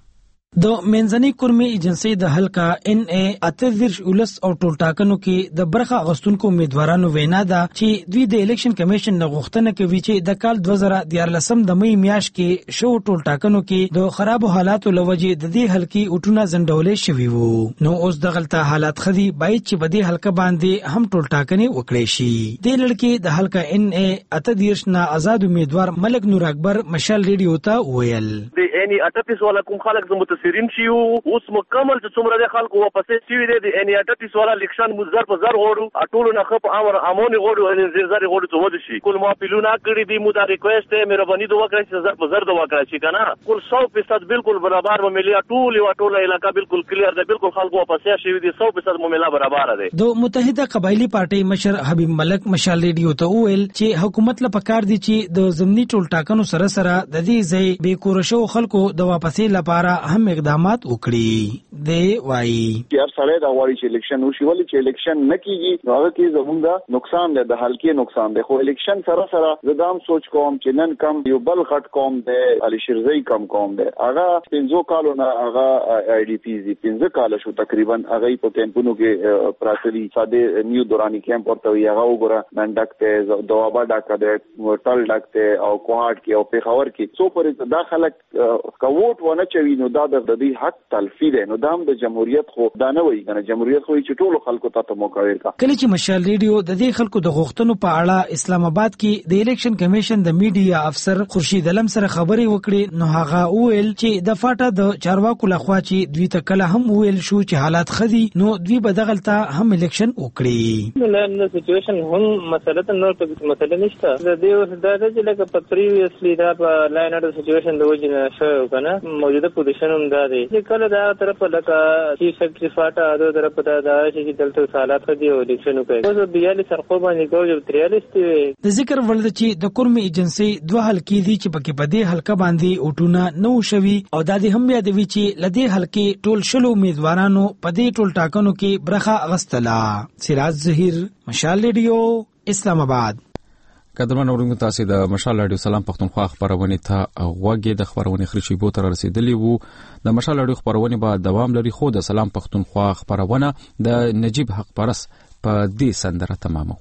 د منځنۍ کورمې ایجنسی د حلقه ان ای اتذر ولس او ټولټاکنو کې د برخه اغستونکو امیدوارانو وینا ده چې دوی د الیکشن کمیشن نه غوښتنه کوي چې د کال دوه زره دیارلسم د مې میاشت کې شو ټولټاکنو کې د خراب حالاتو لوجې د دې حلقې اوټونه زندولې شوي وو. نو اوس دغلطه حالات خدي باید چې په دې حلقه باندې هم ټولټاکنې وکړي شي. د لړکې د حلقه ان ای اتذر نه آزاد امیدوار ملک نور اکبر مشال ریډیو ته ویل د ان ای اتذر ولا کوم خلک زموږ سرین شي اوس مکمل چې څومره د خلکو واپسې شي د ان اټټیس والا الیکشن مزر په زر غوړو ټولو نه خپ امر امونی غوړو ان زر غوړو څه ود شي کول ما پیلونه کړی دی مو دا ریکوست مهرباني دوه کړی چې زر په زر دوه کړی شي کنه کول سو فیصد بالکل برابر مو ملي ټول یو ټول علاقہ بالکل کلیر ده بالکل خلکو واپسې شي دي سو فیصد مو ملا برابر ده. د متحده قبایلی پارټي مشر حبیب ملک مشال ریډیو ته ویل چې حکومت له پکار دي چې د زمینی ټولټاکنو سره سره د دې ځای به کورشو خلکو د واپسې لپاره هم اقدامات وکړي. دی وایي چې هر سړی دا غواړي چې الیکشن وشي ولې چې الیکشن نه کیږي نو هغه کې زمونږ نقصان دی د حلقې نقصان دی خو الیکشن سره سره زه دا هم سوچ کوم چې نن کم یو بل غټ قوم دی علي شیرزی کم قوم دی هغه پنځو کالو نه هغه آی ډي پی زی پنځه کال شو تقریبا هغه په کیمپونو کې پراتلی ساده نیو دورانی کیمپ ورته هغه وګوره نندک ته دوابا ډاکا دی ټل ډاکته او کوهاټ کې او پیښور کې څو پرې داخله کا ووټ ونه چوي نو دا د دې حق تلفی دی نو دا هم د جمهوریت خو دا نه وایي کنه جمهوریت خو چې ټولو خلکو ته موقع ورکړه. کله چې مشال ریډیو د دې خلکو د غوښتنو په اړه اسلام آباد کې د الیکشن کمیشن د میډیا افسر خورشید علم سره خبرې وکړې نو هغه وویل چې د فاټا د چارواکو لخوا چې دوی ته کله هم ویل شو چې حالات خدي نو دوی به دغلطه هم الیکشن وکړي. نو سچويشن هم مسله نور په مسله نشته د دې اوس د دې لکه په پریویسلی دا په لاین اډ سچويشن د وجنه شو کنه موجوده پوزیشن هم دا دی چې کله دا طرف لکه چیف سیکرټری فاټا دا طرف ته دا چې دلته حالات خدي او الیکشن وکړي اوس بیالیس سرخو باندې کوم تریالیس دی. د ذکر ول چې د کورمې ایجنسی دوه حلقې دي چې پکې په دې حلقه باندې اوټونه نو شوي او دا دې هم یادوي چې لدې حلقې ټول شلو امیدوارانو په دې ټول ټاکنو کې برخه اغستله. سراج ظهیر مشال ریډیو اسلام آباد. قدرمن اورونکو تاسو د مشال رادیو سلام پښتونخوا خبرونه ته غوږی د خبرونه خرشي بو تر رسیدلی وو. د مشال رادیو خبرونه به دوام لري خو د سلام پښتونخوا خبرونه د نجیب حق پرس په دې سندره تمامو.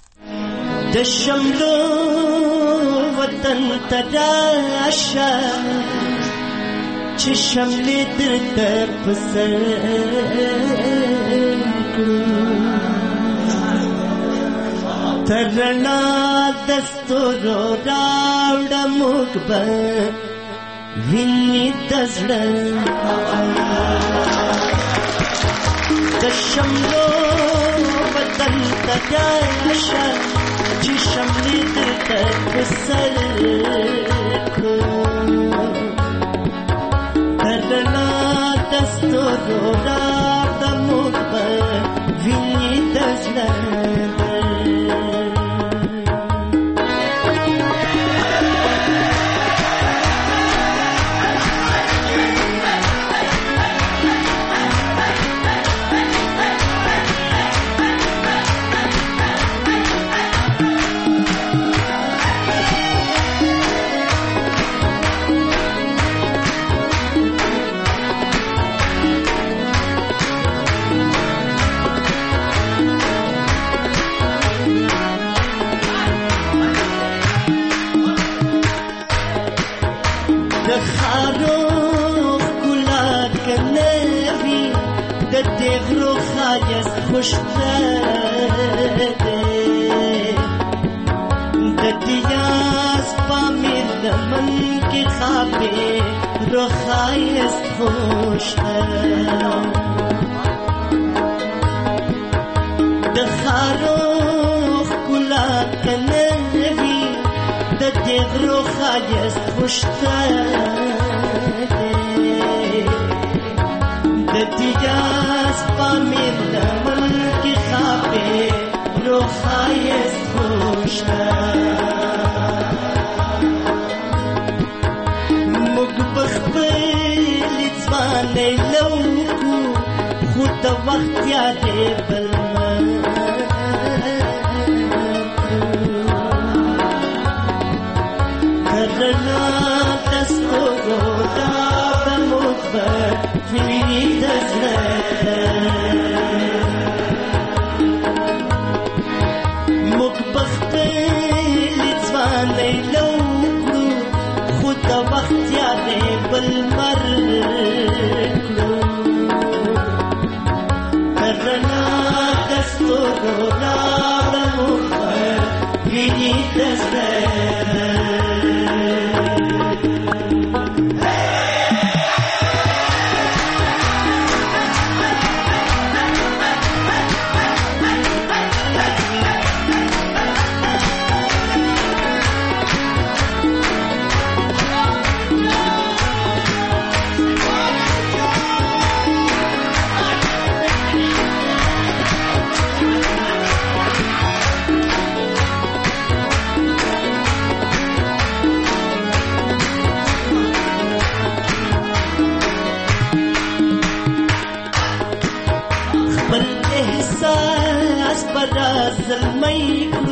د شملو وطن تراشه چې شملې درته پسر ترنا دستورو راوړه موږ به ویني د زړه د شملو وطن ته راشه چې شملې درته په سر کړو ترنا دستورو راوړه موږ به ویني د زړه خوشته د دیاس پامیر لمن کې خابه روخایست خوشته د خاروخ کلا کنوي د دیغرو خایست خوشته د دیاس پامیر لمن کې خابه روخایست خوشته د وخت یادې بلما کرنا دستو دا د مخبر ګیلو کړو خو د وخت یادې بل مر کړو کرنا دستو راړو ویني دسته زلمي